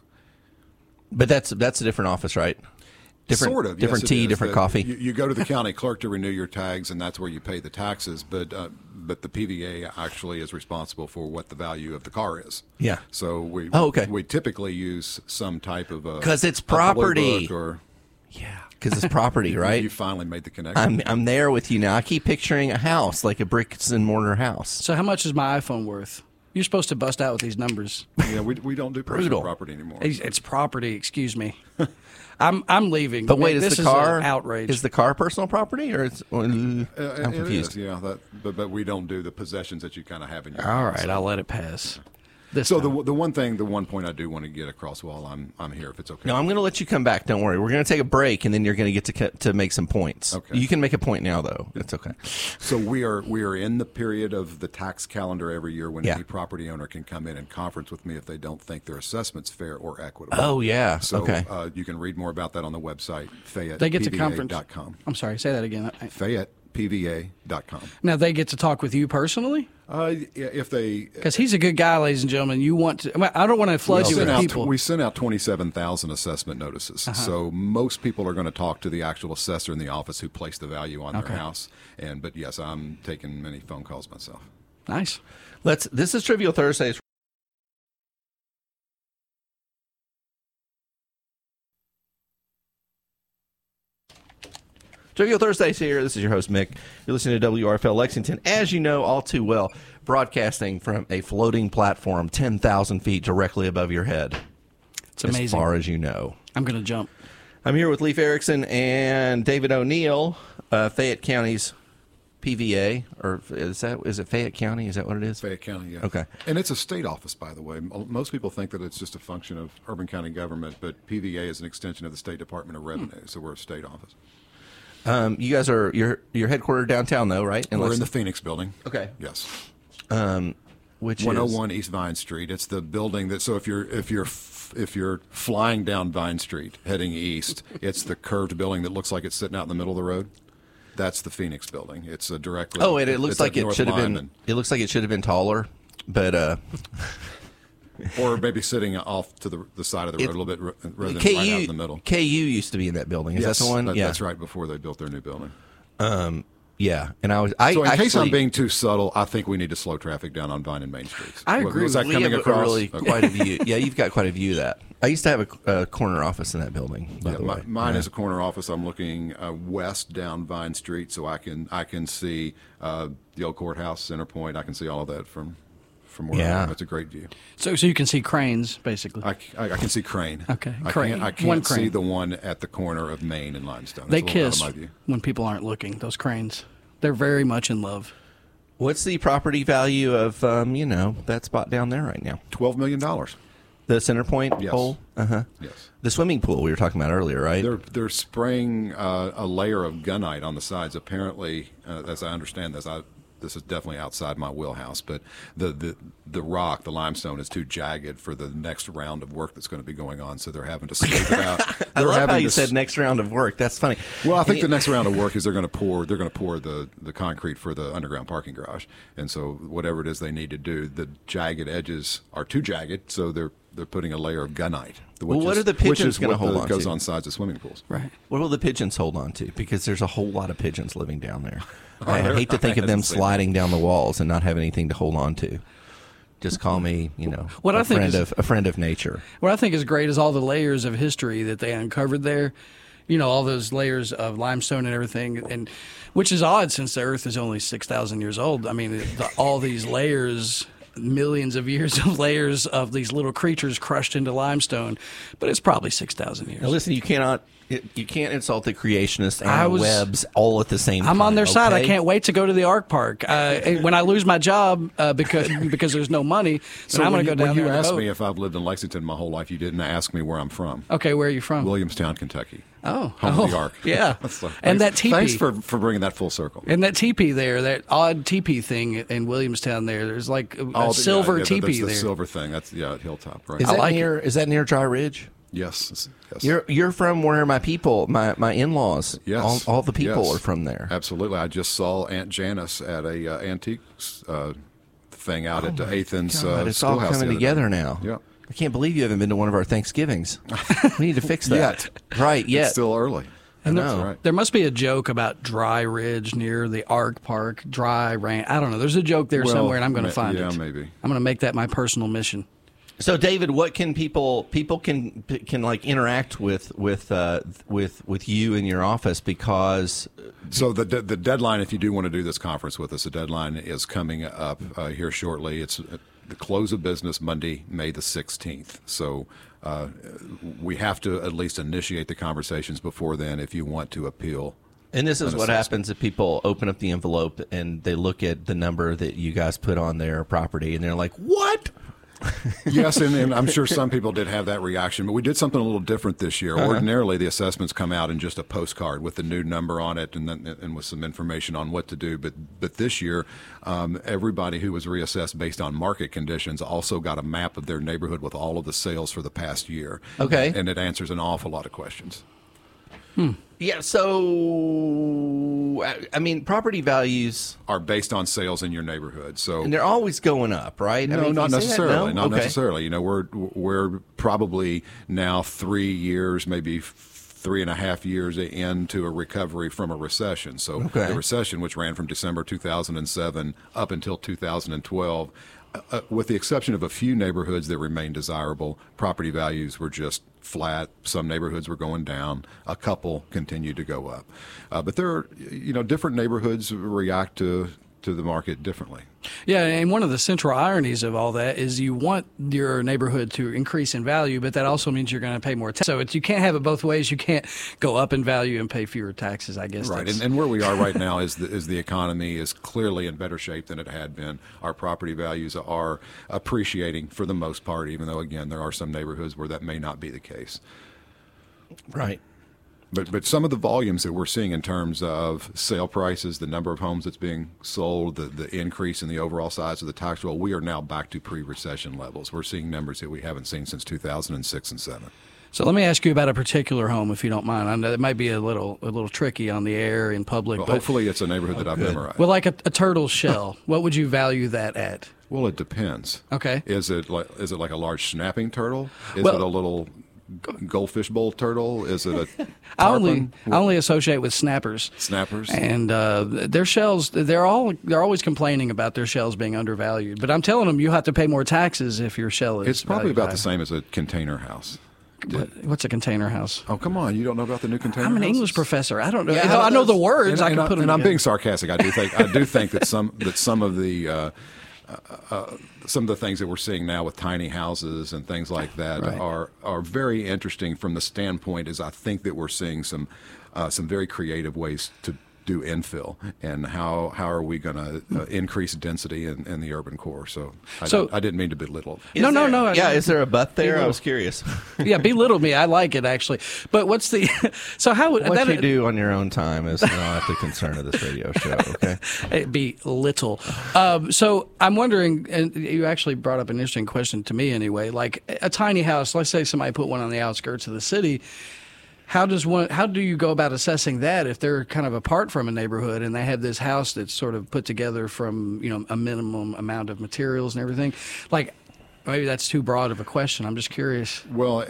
But that's a different office, right? Different, Sort of. different Yes, it tea, is. different The- coffee. You go to the county clerk to renew your tags, and that's where you pay the taxes. But the PVA actually is responsible for what the value of the car is. Yeah. So we Oh, okay. we typically use some type of a 'Cause it's a blue property. book or Yeah, because it's property, right? You finally made the connection. I'm there with you now. I keep picturing a house, like a bricks and mortar house. So how much is my iPhone worth? You're supposed to bust out with these numbers. Yeah, we don't do personal Brutal. property anymore. It's property. Excuse me. I'm leaving. But wait, this is the car an outrage? Is the car personal property, or it's? I'm It confused. is, yeah. But we don't do the possessions that you kind of have in your All house. right, I'll let it pass. This So time. the one point I do want to get across while I'm here, if it's okay. No, I'm going to let you come back. Don't worry. We're going to take a break, and then you're going to get to make some points. Okay. You can make a point now, though. It's okay. So we are in the period of the tax calendar every year when Yeah. any property owner can come in and conference with me if they don't think their assessment's fair or equitable. Oh yeah. So okay. You can read more about that on the website, they get to conference. FayettePVA.com. I'm sorry. Say that again. FayettePVA.com. Now they get to talk with you personally If they because he's a good guy, ladies and gentlemen. You want to? Well, I don't want to flood you with people. We sent out 27,000 assessment notices. So most people are going to talk to the actual assessor in the office who placed the value on Okay. their house. But yes, I'm taking many phone calls myself. Nice. This is Trivial Thursdays. Trivial Thursdays here. This is your host, Mick. You're listening to WRFL Lexington, as you know all too well, broadcasting from a floating platform 10,000 feet directly above your head. It's amazing. As far as you know. I'm going to jump. I'm here with Leif Erickson and David O'Neill, Fayette County's PVA, or is it Fayette County? Is that what it is? Fayette County, yeah. Okay. And it's a state office, by the way. Most people think that it's just a function of urban county government, but PVA is an extension of the State Department of Revenue, so we're a state office. You guys are you're headquartered downtown though, right? We're in the Lexington? Phoenix building. Okay. Yes. Which 101 East Vine Street. It's the building that. So if you're flying down Vine Street heading east, it's the curved building that looks like it's sitting out in the middle of the road. That's the Phoenix building. It's a directly. Oh, and it looks it's like at it North should have been. Lyman. It looks like it should have been taller, but or maybe sitting off to the side of the road a little bit rather than KU right out in the middle. KU used to be in that building. Is Yes, that the one? Yeah, that's right. Before they built their new building. Yeah, and So in case I'm actually- being too subtle, I think we need to slow traffic down on Vine and Main Streets. I agree Was that we coming have across? really quite a view. Yeah, you've got quite a view of that. I used to have a corner office in that building. By Yeah, the way, mine is a corner office. I'm looking west down Vine Street, so I can see the old courthouse, Center Point. I can see all of that from where I am. It's a great view. So you can see cranes, basically. I can see Crane. Okay, I Crane. can't One see Crane. the one at the corner of Main and Limestone. They That's a little out kiss of my view. when people aren't looking, those cranes. They're very much in love. What's the property value of that spot down there right now? $12 million. The Center Point Yes. hole. Yes. The swimming pool we were talking about earlier, right? They're spraying a layer of gunite on the sides. Apparently, as I understand this is definitely outside my wheelhouse, but the rock, the limestone, is too jagged for the next round of work that's going to be going on. So they're having to smooth it out. I love how having you to said next round of work. That's funny. Well, I think And the next round of work is they're going to pour the concrete for the underground parking garage, and so whatever it is they need to do, the jagged edges are too jagged, so they're putting a layer of gunite. Well, what are the pigeons gonna hold on goes to? on sides of swimming pools. Right. What will the pigeons hold on to? Because there's a whole lot of pigeons living down there. Oh, I hate to think of them hasn't seen sliding down the walls and not have anything to hold on to. Just call me, What I think a friend of nature. What I think is great is all the layers of history that they uncovered there. All those layers of limestone and everything, and which is odd since the Earth is only 6,000 years old. I mean, all these layers, millions of years of layers of these little creatures crushed into limestone, but it's probably 6,000 years. Now, listen, you can't insult the creationists and I the was- webs all at the same time. I'm on their side. I okay? can't wait to go to the Ark Park. When I lose my job because there's no money, then I'm going to go down when there. you on a asked boat. me if I've lived in Lexington my whole life, you didn't ask me where I'm from. Okay, where are you from? Williamstown, Kentucky. Oh, home of the Ark. Yeah, So and that thanks- teepee. Thanks for bringing that full circle. And that teepee there, that odd teepee thing in Williamstown there, there's like a silver teepee there's the there. silver thing. That's at Hilltop, right? Is I that like Is that near Dry Ridge? Yes. You're from where my people, my in-laws, Yes. all the people Yes. are from there. Absolutely. I just saw Aunt Janice at a antiques thing out at Athens God, it's all schoolhouse the coming other together day. now. Yeah. I can't believe you haven't been to one of our Thanksgivings. We need to fix that. Right, It's yet. still early. And I know. That's right. There must be a joke about Dry Ridge near the Ark Park, Dry Ranch. I don't know. There's a joke there Well, somewhere, and I'm going to find it. yeah, maybe. I'm going to make that my personal mission. So, David, what can people can like interact with you in your office? Because So the deadline, if you do want to do this conference with us, the deadline is coming up here shortly. It's the close of business Monday, May the 16th. So we have to at least initiate the conversations before then if you want to appeal. and this is An what assessment. happens if people open up the envelope and they look at the number that you guys put on their property and they're like, "What?" Yes, and I'm sure some people did have that reaction, but we did something a little different this year. Ordinarily, the assessments come out in just a postcard with the new number on it and with some information on what to do. But this year, everybody who was reassessed based on market conditions also got a map of their neighborhood with all of the sales for the past year. Okay. And it answers an awful lot of questions. Yeah. So, I mean, property values, Are based on sales in your neighborhood. So and they're always going up, right? I No, mean, not can you say that? necessarily. No? Not Okay. necessarily. You know, we're probably now 3 years, maybe 3.5 years into a recovery from a recession. So Okay. the recession, which ran from December 2007 up until 2012, with the exception of a few neighborhoods that remained desirable, property values were just flat. Some neighborhoods were going down. A couple continued to go up. But there are, different neighborhoods react to the market differently. Yeah, and one of the central ironies of all that is you want your neighborhood to increase in value, but that also means you're going to pay more tax. So you can't have it both ways. You can't go up in value and pay fewer taxes, I guess. Right, that's- and where we are right now is the economy is clearly in better shape than it had been. Our property values are appreciating for the most part, even though, again, there are some neighborhoods where that may not be the case. Right. But some of the volumes that we're seeing in terms of sale prices, the number of homes that's being sold, the increase in the overall size of the tax roll, we are now back to pre-recession levels. We're seeing numbers that we haven't seen since 2006 and 7. So let me ask you about a particular home, if you don't mind. I know it might be a little tricky on the air in public, Well, but hopefully it's a neighborhood that I've memorized. well, like a turtle shell, what would you value that at? Well, it depends. Okay. Is it like a large snapping turtle? Is Well- it a little goldfish bowl turtle? Is it a I tarpon? only associate with snappers. Snappers? And their shells, they're always complaining about their shells being undervalued. But I'm telling them you have to pay more taxes if your shell is. It's probably valued about high. the same as a container house. What's a container house? Oh, come on! You don't know about the new container I'm an houses? English professor. I don't know. Yeah, I know the words. I can put them. And I'm together. being sarcastic. I do think that some of the things that we're seeing now with tiny houses and things like that Right. are very interesting from the standpoint is I think that we're seeing some very creative ways to do infill and how are we going to increase density in the urban core. So I didn't mean to belittle it. No. Yeah, is there a but there? I little. was curious. Yeah, belittle me. I like it actually. But what's the? So how would What that you do on your own time is not the concern of this radio show, okay? It'd be little. So I'm wondering, and you actually brought up an interesting question to me anyway. Like a tiny house, let's say somebody put one on the outskirts of the city. How do you go about assessing that if they're kind of apart from a neighborhood and they have this house that's sort of put together from a minimum amount of materials and everything? Like maybe that's too broad of a question. I'm just curious. Well,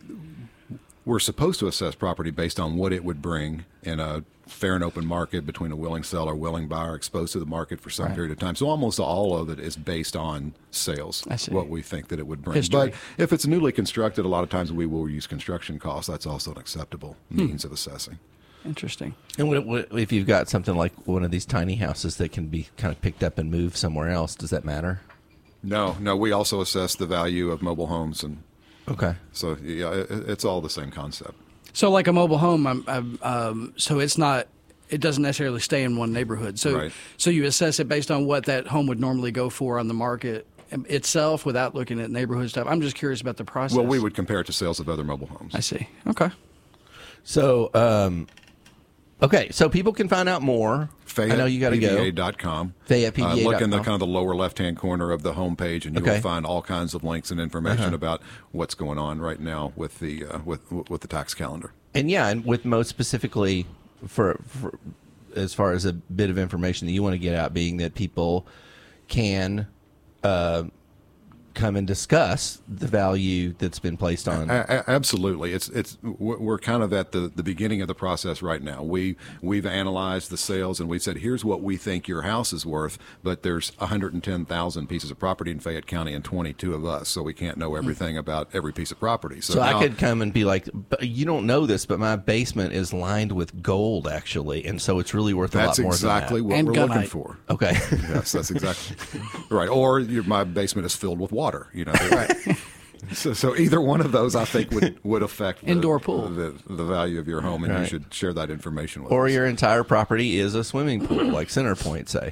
we're supposed to assess property based on what it would bring in a fair and open market between a willing seller, willing buyer, exposed to the market for some Right. period of time. So almost all of it is based on sales, I see. what we think that it would bring. History. But if it's newly constructed, a lot of times we will use construction costs. That's also an acceptable means of assessing. Interesting. And if you've got something like one of these tiny houses that can be kind of picked up and moved somewhere else, does that matter? No, we also assess the value of mobile homes. And Okay. so, yeah, it's all the same concept. So like a mobile home, so it's not. It doesn't necessarily stay in one neighborhood. So Right. so you assess it based on what that home would normally go for on the market itself without looking at neighborhood stuff. I'm just curious about the process. Well, we would compare it to sales of other mobile homes. I see. Okay. So, so people can find out more. I know you got to go. FayettePVA.com. FayettePVA.com. Look in the kind of the lower left-hand corner of the homepage, and you Okay. will find all kinds of links and information about what's going on right now with the with the tax calendar. And yeah, and with most specifically for as far as a bit of information that you want to get out, being that people can come and discuss the value that's been placed on. Absolutely, we're kind of at the beginning of the process right now. We've analyzed the sales and we said, here's what we think your house is worth, but there's 110,000 pieces of property in Fayette County and 22 of us, so we can't know everything about every piece of property. So now, I could come and be like, but you don't know this, but my basement is lined with gold, actually, and so it's really worth a lot that's more exactly than what And we're looking gunite. for. that. Okay. Yes, that's exactly right. Or my basement is filled with water. Right. So either one of those, I think, would affect Indoor pool. the value of your home, and you Right. should share that information with Or us. your entire property is a swimming pool, like Centerpoint, say.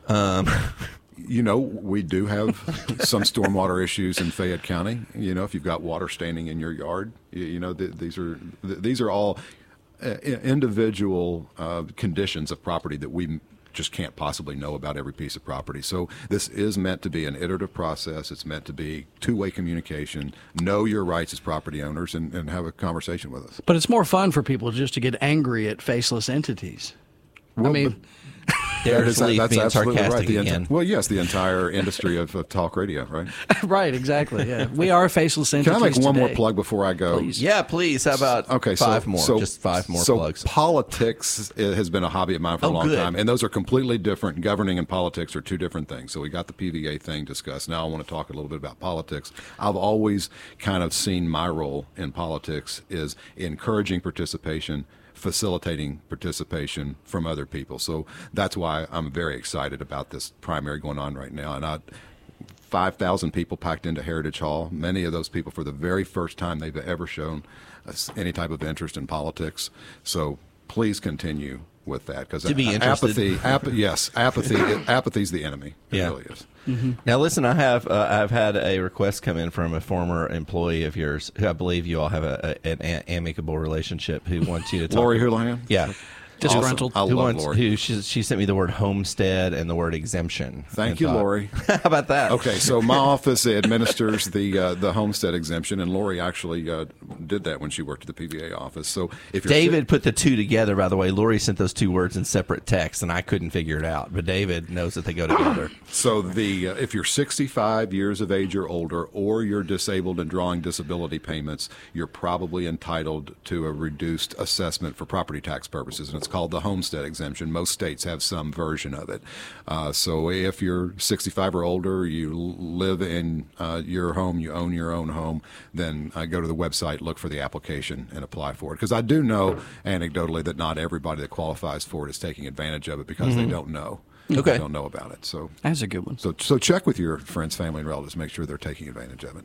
We do have some stormwater issues in Fayette County. If you've got water standing in your yard, these are all individual conditions of property that we just can't possibly know about every piece of property. So this is meant to be an iterative process. It's meant to be two-way communication. Know your rights as property owners and have a conversation with us. But it's more fun for people just to get angry at faceless entities. I mean, There's Leaf being absolutely sarcastic The again. well, yes, the entire industry of talk radio, right? right, exactly. Yeah, we are faceless Can entities. I make one more today. plug before I go? Please. Yeah, please. How about five more? Just five more plugs. Politics has been a hobby of mine for a long good. time, and those are completely different. Governing and politics are two different things. So we got the PVA thing discussed. Now I want to talk a little bit about politics. I've always kind of seen my role in politics is encouraging participation, facilitating participation from other people. So that's why I'm very excited about this primary going on right now. And 5,000 people packed into Heritage Hall. Many of those people for the very first time they've ever shown any type of interest in politics. So please continue with that, because To be interested. apathy is the enemy. It Yeah. really is. Now, listen, I've had a request come in from a former employee of yours, who I believe you all have an amicable relationship, who wants you to talk. Lori Houlihan? Yeah. Disgruntled. I love Lori. She sent me the word homestead and the word exemption. Thank you, Lori. How about that? Okay, so my office administers the homestead exemption, and Lori actually did that when she worked at the PBA office. So if you're David put the two together, by the way. Lori sent those two words in separate texts, and I couldn't figure it out. But David knows that they go together. So if you're 65 years of age or older, or you're disabled and drawing disability payments, you're probably entitled to a reduced assessment for property tax purposes, and it's called the homestead exemption. Most states have some version of it. So if you're 65 or older, you live in your home, you own your own home, then go to the website, look for the application, and apply for it. Because I do know anecdotally that not everybody that qualifies for it is taking advantage of it because they don't know. Okay. They don't know about it. So That's a good one. So check with your friends, family, and relatives. Make sure they're taking advantage of it.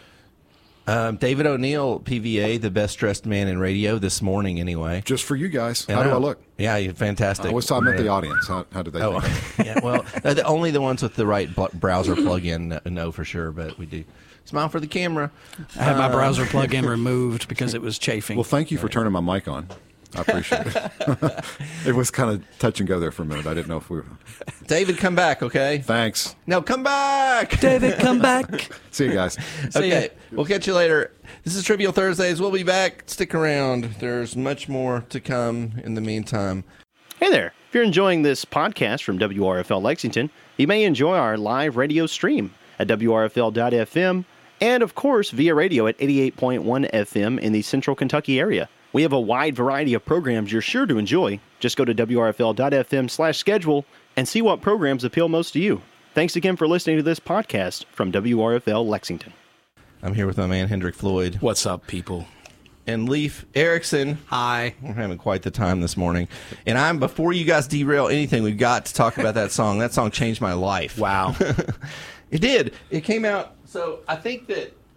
David O'Neill, PVA, the best dressed man in radio this morning, anyway. Just for you guys. And How do I look? Yeah, you're fantastic. I was talking about the audience. How did they think? Yeah, well, only the ones with the right browser plug-in know for sure, but we do. Smile for the camera. I had my browser plug-in removed because it was chafing. Well, thank you for turning my mic on. I appreciate it. It was kind of touch and go there for a minute. I didn't know if we were... David, come back, okay? Thanks. No, come back! David, come back. See you guys. Okay, we'll catch you later. This is Trivial Thursdays. We'll be back. Stick around. There's much more to come in the meantime. Hey there. If you're enjoying this podcast from WRFL Lexington, you may enjoy our live radio stream at WRFL.FM and, of course, via radio at 88.1 FM in the Central Kentucky area. We have a wide variety of programs you're sure to enjoy. Just go to WRFL.FM/schedule and see what programs appeal most to you. Thanks again for listening to this podcast from WRFL Lexington. I'm here with my man, Hendrick Floyd. What's up, people? And Leif Erickson. Hi. We're having quite the time this morning. And before you guys derail anything, we've got to talk about that song. That song changed my life. Wow. It did. It came out. So I think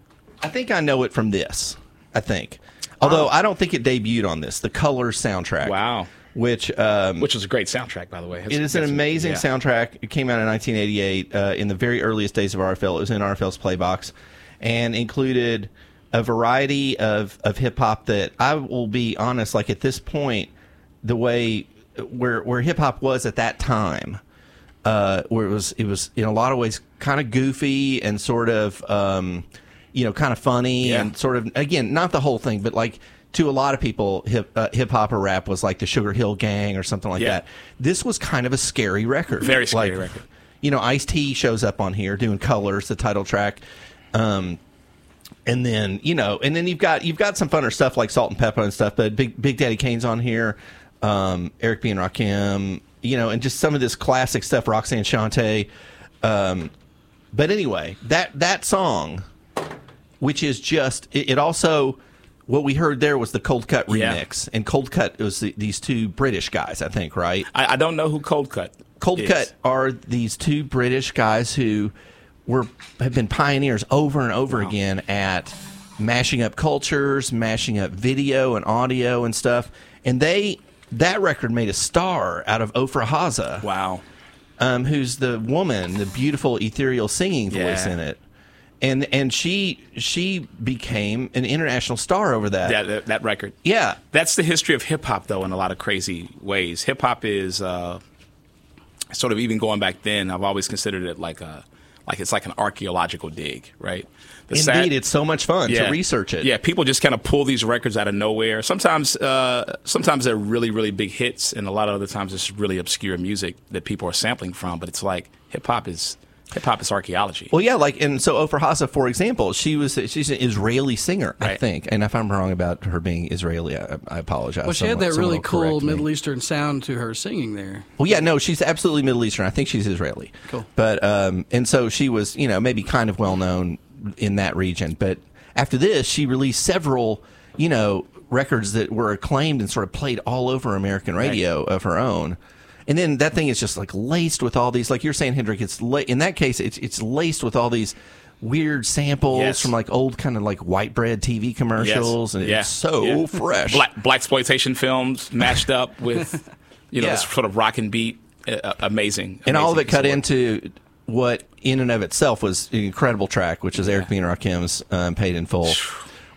I know it from this. I think. Although I don't think it debuted on this, the Colors soundtrack. Wow. Which was a great soundtrack, by the way. It is an amazing soundtrack. It came out in 1988 in the very earliest days of RFL. It was in RFL's Playbox and included a variety of hip-hop that I will be honest, like at this point, the way where hip-hop was at that time, where it was in a lot of ways kind of goofy and sort of... kind of funny and sort of, again, not the whole thing, but like to a lot of people, hip hop or rap was like the Sugar Hill Gang or something like that. This was kind of a scary record. Very scary record. Ice-T shows up on here doing Colors, the title track. And then you've got some funner stuff like Salt and Pepper and stuff, but Big Daddy Kane's on here, Eric B. and Rakim, and just some of this classic stuff, Roxanne Shante. But anyway, that song, which is just, it also, what we heard there was the Cold Cut remix. And Cold Cut was these two British guys, I think, right? I don't know who Cold Cut is. Cut are these two British guys who have been pioneers over and over again at mashing up cultures, mashing up video and audio and stuff. And that record made a star out of Ofra Haza. Wow. Who's the woman, the beautiful ethereal singing voice in it. And she became an international star over that. That record. Yeah. That's the history of hip-hop, though, in a lot of crazy ways. Hip-hop is sort of, even going back then, I've always considered it like it's like an archaeological dig, right? Indeed, it's so much fun to research it. Yeah, people just kind of pull these records out of nowhere. Sometimes they're really, really big hits, and a lot of other times it's really obscure music that people are sampling from. But it's like hip-hop is archaeology. Well, yeah, and so Ofra Haza, for example, she's an Israeli singer, I think. And if I'm wrong about her being Israeli, I apologize. Well, she had that really cool Middle Eastern sound to her singing there. Well, yeah, no, she's absolutely Middle Eastern. I think she's Israeli. Cool. But and so she was, maybe kind of well known in that region. But after this, she released several, records that were acclaimed and sort of played all over American radio of her own. And then that thing is just like laced with all these, like you're saying, Hendrick. In that case, it's laced with all these weird samples from like old kind of like white bread TV commercials, and it's so fresh. Blaxploitation films mashed up with this sort of rock and beat, amazing. And all of it cut into what, in and of itself, was an incredible track, which is Eric B. and Rakim's "Paid in Full,"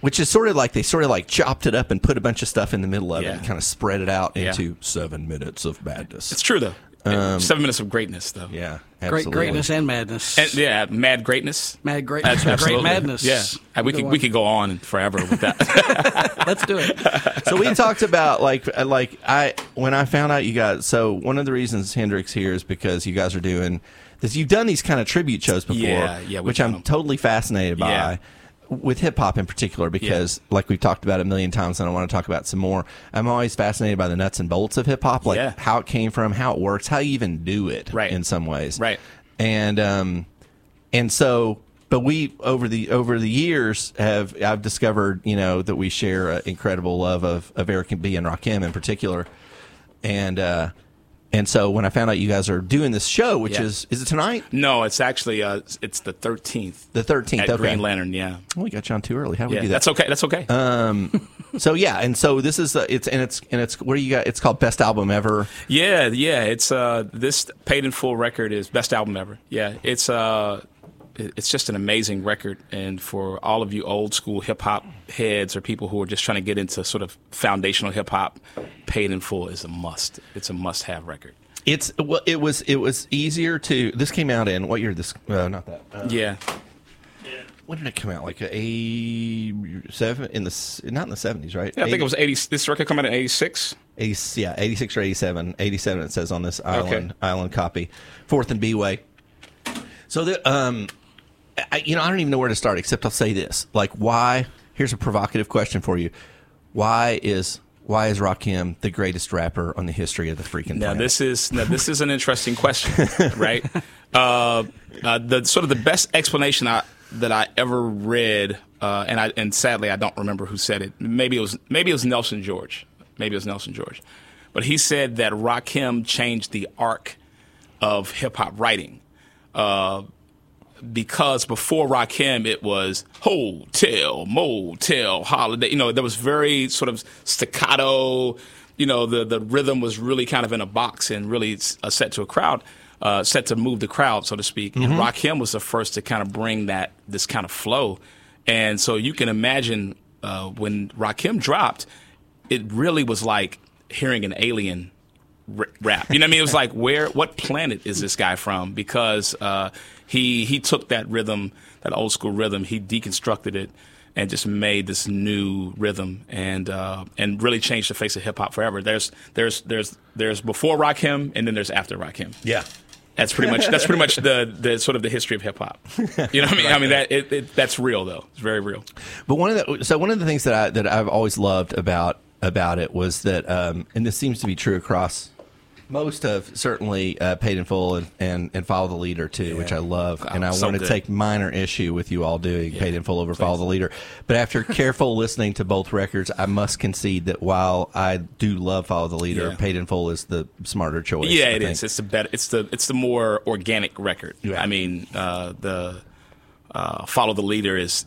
which is sort of like they sort of like chopped it up and put a bunch of stuff in the middle of it Yeah. and kind of spread it out Yeah. into 7 minutes of madness. It's true though. 7 minutes of greatness though. Yeah, Great absolutely. greatness and madness. And, yeah, mad greatness. Mad greatness. Absolutely. Great madness. Yeah, we could go on forever with that. Let's do it. So we talked about when I found out you guys. So one of the reasons Hendrix here is because you guys are doing this. You've done these kind of tribute shows before, Yeah, we've which done I'm them. totally fascinated by. Yeah. With hip hop in particular, because like we've talked about a million times, and I want to talk about some more. I'm always fascinated by the nuts and bolts of hip hop, like Yeah. how it came from, how it works, how you even do it, Right. in some ways, Right. And so, but we over the years I've discovered that we share an incredible love of Eric B and Rakim in particular, and so when I found out you guys are doing this show, which Yeah. is it tonight? No, it's actually it's the 13th. The 13th, At okay. Green Lantern, yeah. Well, we got you on too early. How do we Yeah, do that? that's okay. That's okay. So yeah, and so this is it's where you got it's called Best Album Ever. Yeah. It's this Paid in Full record is best album ever. Yeah, it's just an amazing record, and for all of you old school hip hop heads or people who are just trying to get into sort of foundational hip hop, Paid in Full is a must. It's a must have record. It was easier to. This came out in what year? This not that. Yeah. When did it come out? Like '87 not in the '70s, right? Yeah, I think it was 80. This record come out in 86. 86 or 87. 87 it says on this island copy. 4th and B-Way. So I don't even know where to start except I'll say this. Like, why? Here's a provocative question for you. Why is Rakim the greatest rapper on the history of the freaking Now planet? this is an interesting question, right? The best explanation that I ever read, and sadly I don't remember who said it. Maybe it was Nelson George. But he said that Rakim changed the arc of hip hop writing. Because before Rakim, it was hotel, motel, holiday. There was very sort of staccato. The rhythm was really kind of in a box and really set to a crowd, set to move the crowd, so to speak. And Rakim was the first to kind of bring this kind of flow. And so you can imagine when Rakim dropped, it really was like hearing an alien rap. You know what I mean? It was like, what planet is this guy from? Because he took that rhythm, that old school rhythm, he deconstructed it and just made this new rhythm and really changed the face of hip hop forever. There's before Rakim and then there's after Rakim. Yeah. That's pretty much the sort of the history of hip hop. You know what I mean? I mean that's real though. It's very real. But one of the things that I've always loved about it was that, and this seems to be true across most of certainly Paid in Full and Follow the Leader too, which I love, and I so want to good. take minor issue with you all doing Paid in Full over Follow the Leader. But after careful listening to both records, I must concede that while I do love Follow the Leader, Yeah. Paid in Full is the smarter choice. Yeah, I it think. is. It's the better. It's the more organic record. Yeah. I mean, the Follow the Leader is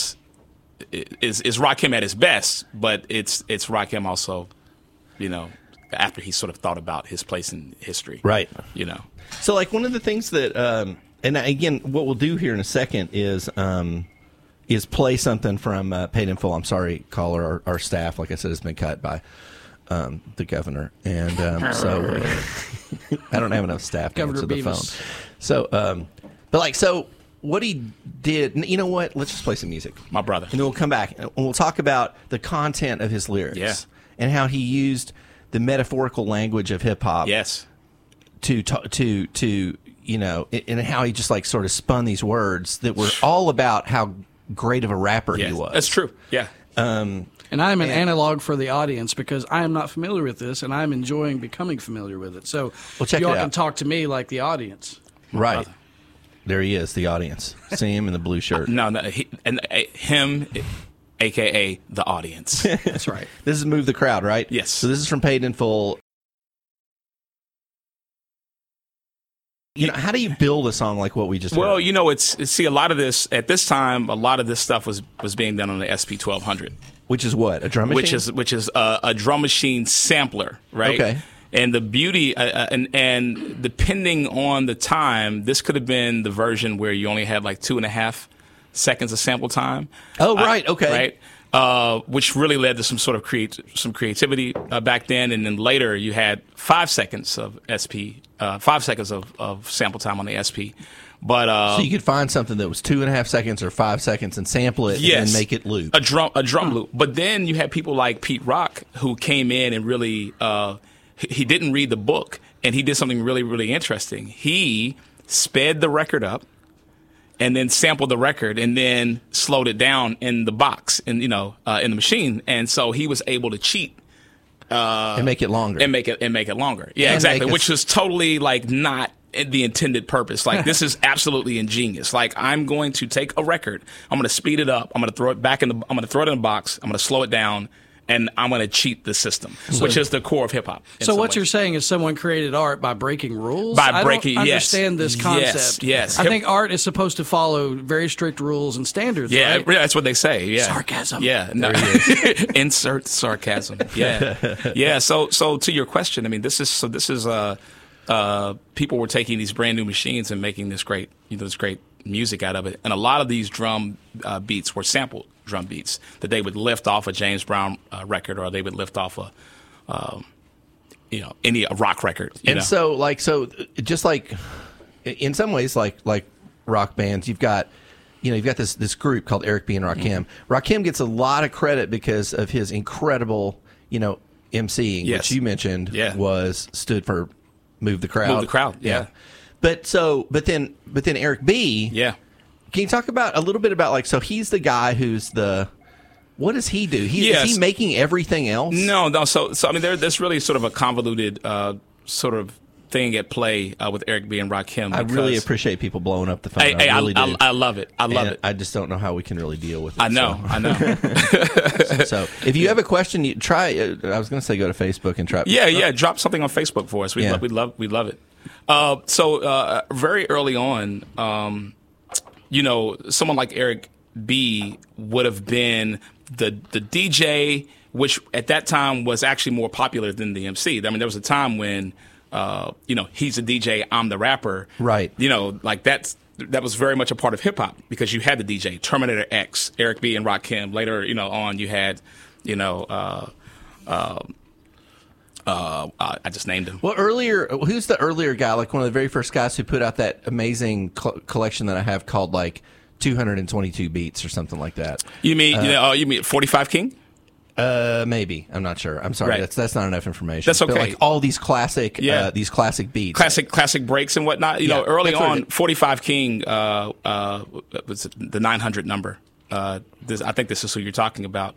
Rakim at his best, but it's Rakim also, after he sort of thought about his place in history. Right. So like one of the things that, and again, what we'll do here in a second is play something from Paid in Full. I'm sorry, caller, our staff, like I said, has been cut by the governor, and so I don't have enough staff to Governor answer the Beavis. phone. So, what he did, you know what? Let's just play some music, My brother. and then we'll come back and we'll talk about the content of his lyrics, Yeah. and how he used the metaphorical language of hip hop, Yes. to and how he just like sort of spun these words that were all about how great of a rapper he Yes. was. That's true. Yeah. And I'm an analog for the audience because I am not familiar with this, and I'm enjoying becoming familiar with it. So Well, check y'all it can out. talk to me like the audience. Right. There he is, the audience. See him in the blue shirt. No, him, a.k.a. the audience. That's right. This is Move the Crowd, right? Yes. So this is from Paid in Full. How do you build a song like what we just Well, heard? see, a lot of this at this time, a lot of this stuff was being done on the SP 1200, Which is what? A drum machine? which is a drum machine sampler, right? Okay. And the beauty, and depending on the time, this could have been the version where you only had like 2.5 seconds of sample time. Oh, right, okay. Right. which really led to some sort of creativity back then. And then later you had 5 seconds of SP, 5 seconds of sample time on the SP. But so you could find something that was 2.5 seconds or 5 seconds and sample it and make it loop. A drum loop. But then you had people like Pete Rock who came in and really he didn't read the book, and he did something really, really interesting. He sped the record up and then sampled the record and then slowed it down in the box and in the machine. And so he was able to cheat and make it longer. And make it longer. Yeah, and exactly. Which was totally like not the intended purpose. Like, this is absolutely ingenious. Like, I'm going to take a record, I'm going to speed it up, I'm going to throw it back I'm going to throw it in a box, I'm going to slow it down, and I'm going to cheat the system, which is the core of hip hop. So what you're saying is someone created art by breaking rules? By breaking, I don't understand this concept. Yes. I think art is supposed to follow very strict rules and standards. Yeah, right? that's what they say. Yeah, sarcasm. Yeah, no. Insert sarcasm. Yeah, yeah. So to your question, I mean, this is people were taking these brand new machines and making this great music out of it, and a lot of these drum beats were sampled drum beats that they would lift off a James Brown record, or they would lift off a rock record. So just like in some ways, like rock bands, you've got this group called Eric B. and Rakim. Mm-hmm. Rakim gets a lot of credit because of his incredible, emceeing, Yes. which you mentioned stood for Move the Crowd. Move the Crowd, yeah. But then Eric B. Yeah. Can you talk about a little bit about so he's the guy who's what does he do? Is he making everything else? No. So I mean, there's really sort of a convoluted sort of thing at play with Eric B. and Rakim. I really appreciate people blowing up the phone. Hey, I really do. I love it. I love it. I just don't know how we can really deal with it. I know. So if you have a question, you try. I was going to say go to Facebook and try. Yeah. Drop something on Facebook for us. We'd love it. So very early on, someone like Eric B. would have been the DJ, which at that time was actually more popular than the MC. I mean, there was a time when, he's a DJ, I'm the rapper. Right. That was very much a part of hip hop because you had the DJ, Terminator X, Eric B. and Rakim. Later, on, you had, I just named him. Well, who's the earlier guy? Like one of the very first guys who put out that amazing collection that I have called 222 beats or something like that. You mean 45 King? Maybe. I'm not sure. I'm sorry. Right. that's not enough information. That's okay. But all these classic beats, classic breaks and whatnot. Early on, 45 King was the 900 number. I think this is who you're talking about.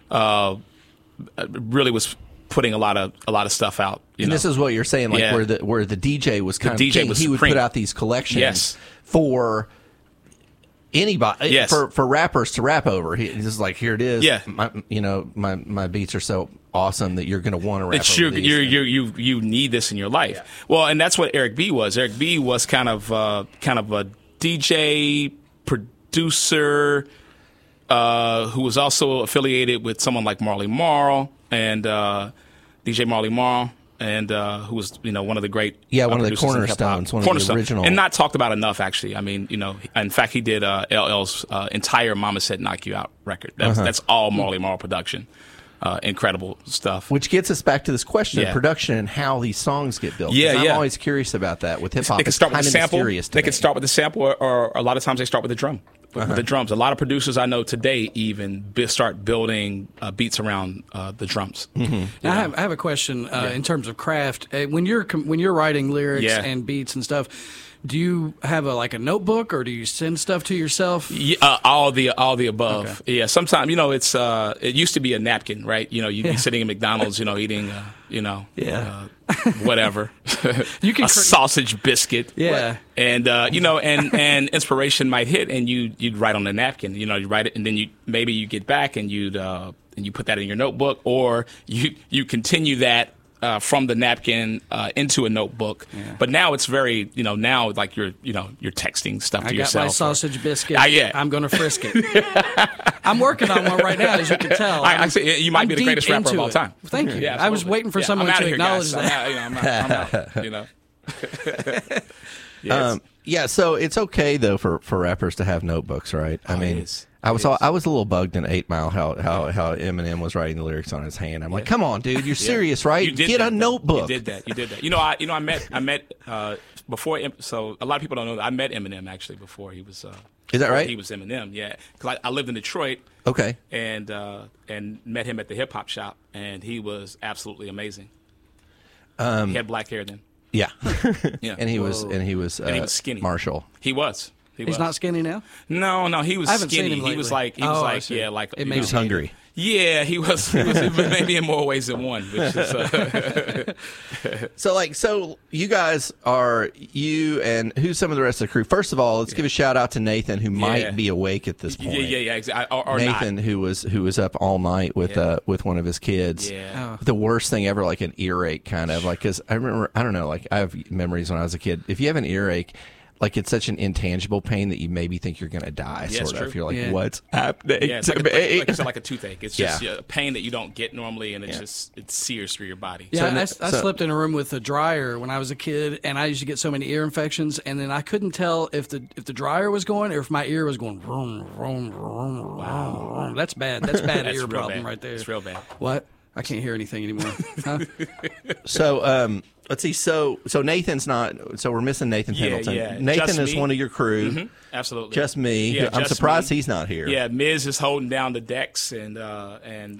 Really was putting a lot of stuff out. This is what you're saying, where the DJ was kind of king. He would put out these collections for anybody, for rappers to rap over. He's just like, here it is. Yeah. My beats are so awesome that you're going to want to rap over these. You need this in your life. Yeah. Well, and that's what Eric B. was. Eric B. was kind of a DJ producer who was also affiliated with someone like Marley Marl and DJ Marley Marl. And who was, one of the great one of the cornerstones, one of the original, and not talked about enough. Actually, I mean, in fact, he did LL's entire "Mama Said Knock You Out" record. That's all Marley Marl production. Incredible stuff. Which gets us back to this question of production and how these songs get built. I'm always curious about that with hip hop. They can start with the sample. They can start with the sample, or a lot of times they start with the drum. With the drums. A lot of producers I know today even start building beats around the drums. Mm-hmm. Now, I have a question in terms of craft. When you're writing lyrics and beats and stuff, do you have a notebook, or do you send stuff to yourself? All the above. Okay. Yeah. Sometimes it's it used to be a napkin, right? You'd be sitting at McDonald's, eating whatever. You can a sausage biscuit. Yeah. And and inspiration might hit, and you'd write on the napkin. You write it, and then you get back and you put that in your notebook, or you continue that. From the napkin into a notebook, but now it's very now like you're texting stuff to yourself. I got my sausage biscuit. Yeah. I'm going to frisk it. I'm working on one right now, as you can tell. You might be the greatest rapper of all time. Thank you. Yeah, I was waiting for someone to acknowledge that. I'm out, Yeah, so it's okay though for rappers to have notebooks, right? I mean, it is. I was a little bugged in 8 Mile how Eminem was writing the lyrics on his hand. I'm like, come on, dude, you're serious, right? You did Get that, a though. notebook. You did that. You know, I met before. So a lot of people don't know that I met Eminem actually before he was. Is that right? He was Eminem, yeah. Because I lived in Detroit. Okay. And met him at the hip hop shop, and he was absolutely amazing. He had black hair then. Yeah. Yeah. and he was skinny. Marshall. He was. He's not skinny now? No, he was I haven't skinny. seen him He was lately. like, I see. he He was hungry. Yeah, he was maybe in more ways than one. Which is, So you guys are and who's some of the rest of the crew? First of all, let's give a shout out to Nathan, who might be awake at this point. Yeah, exactly. Or Nathan, not. who was up all night with one of his kids. Yeah. The worst thing ever, like an earache, kind of like, because I remember, I don't know, like I have memories when I was a kid. If you have an earache, like it's such an intangible pain that you maybe think you're going to die. Yeah, sort of. true. You're like, Yeah. what's happening Yeah, it's to like, me? like you said, like a toothache. It's just Yeah. a pain that you don't get normally, and it sears through your body. Yeah, I so- slept in a room with a dryer when I was a kid, and I used to get so many ear infections, and then I couldn't tell if the dryer was going or if my ear was going. Vroom, vroom, vroom, vroom, vroom. That's bad. That's bad That's ear real problem bad. right there. It's real bad. What? I can't hear anything anymore. Huh? So let's see. So Nathan's not. So we're missing Nathan Yeah, Pendleton. yeah. Nathan Just is me. one of your crew. Absolutely. Just me. Yeah, I'm just surprised me. he's not here. Yeah, Miz is holding down the decks, and Tom.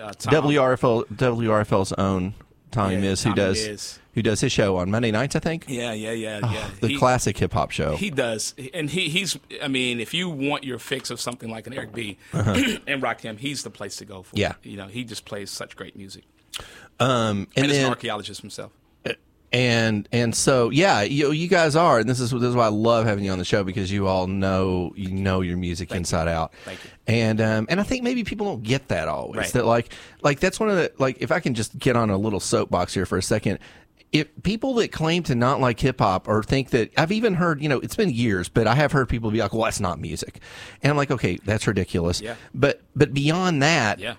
WRFL's own Tommy Yeah, Miz, Tommy who Miz. does his show on Monday nights, I think. Yeah. The classic hip hop show. He does, and he's. I mean, if you want your fix of something like an Eric B. and Rakim, he's the place to go for. Yeah. You know, he just plays such great music, and and he's an then archaeologist himself. and so you guys are, and this is why I love having you on the show, because you all know your music inside out. Thank you. And I think maybe people don't get that always. Right. That like that's one of the, like, if I can just get on a little soapbox here for a second. If people that claim to not like hip hop, or think that, I've even heard, it's been years, but I have heard people be like, well, that's not music. And I'm like, okay, that's ridiculous. Yeah. But beyond that, Yeah.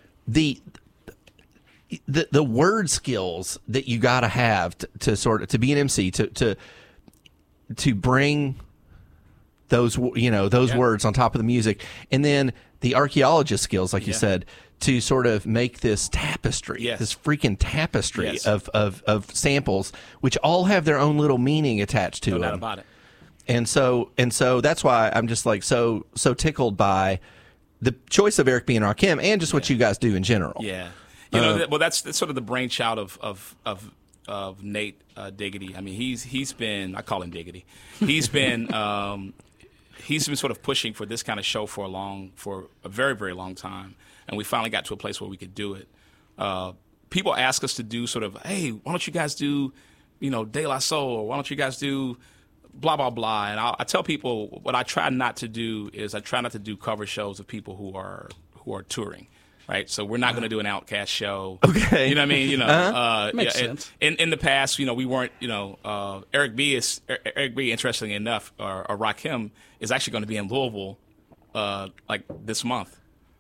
the word skills that you got to have to be an MC, to bring those words on top of the music, and then the archaeologist skills, like you said, to sort of make this tapestry, Yes. this freaking tapestry Yes. of samples, which all have their own little meaning attached to No them. doubt about it. And so that's why I'm just like so tickled by the choice of Eric B. and Rakim, and just what you guys do in general. Yeah, that's sort of the brainchild of Nate Diggity. I mean, he's been, I call him Diggity. He's been sort of pushing for this kind of show for a very, very long time, and we finally got to a place where we could do it. People ask us to do sort of, hey, why don't you guys do, De La Soul, or why don't you guys do blah blah blah, and I tell people what I try not to do is I try not to do cover shows of people who are touring, right? So we're not going to do an Outkast show. Okay. You know what I mean? Makes sense. In the past, we weren't. Eric B. Interestingly enough, or Rakim is actually going to be in Louisville, like this month,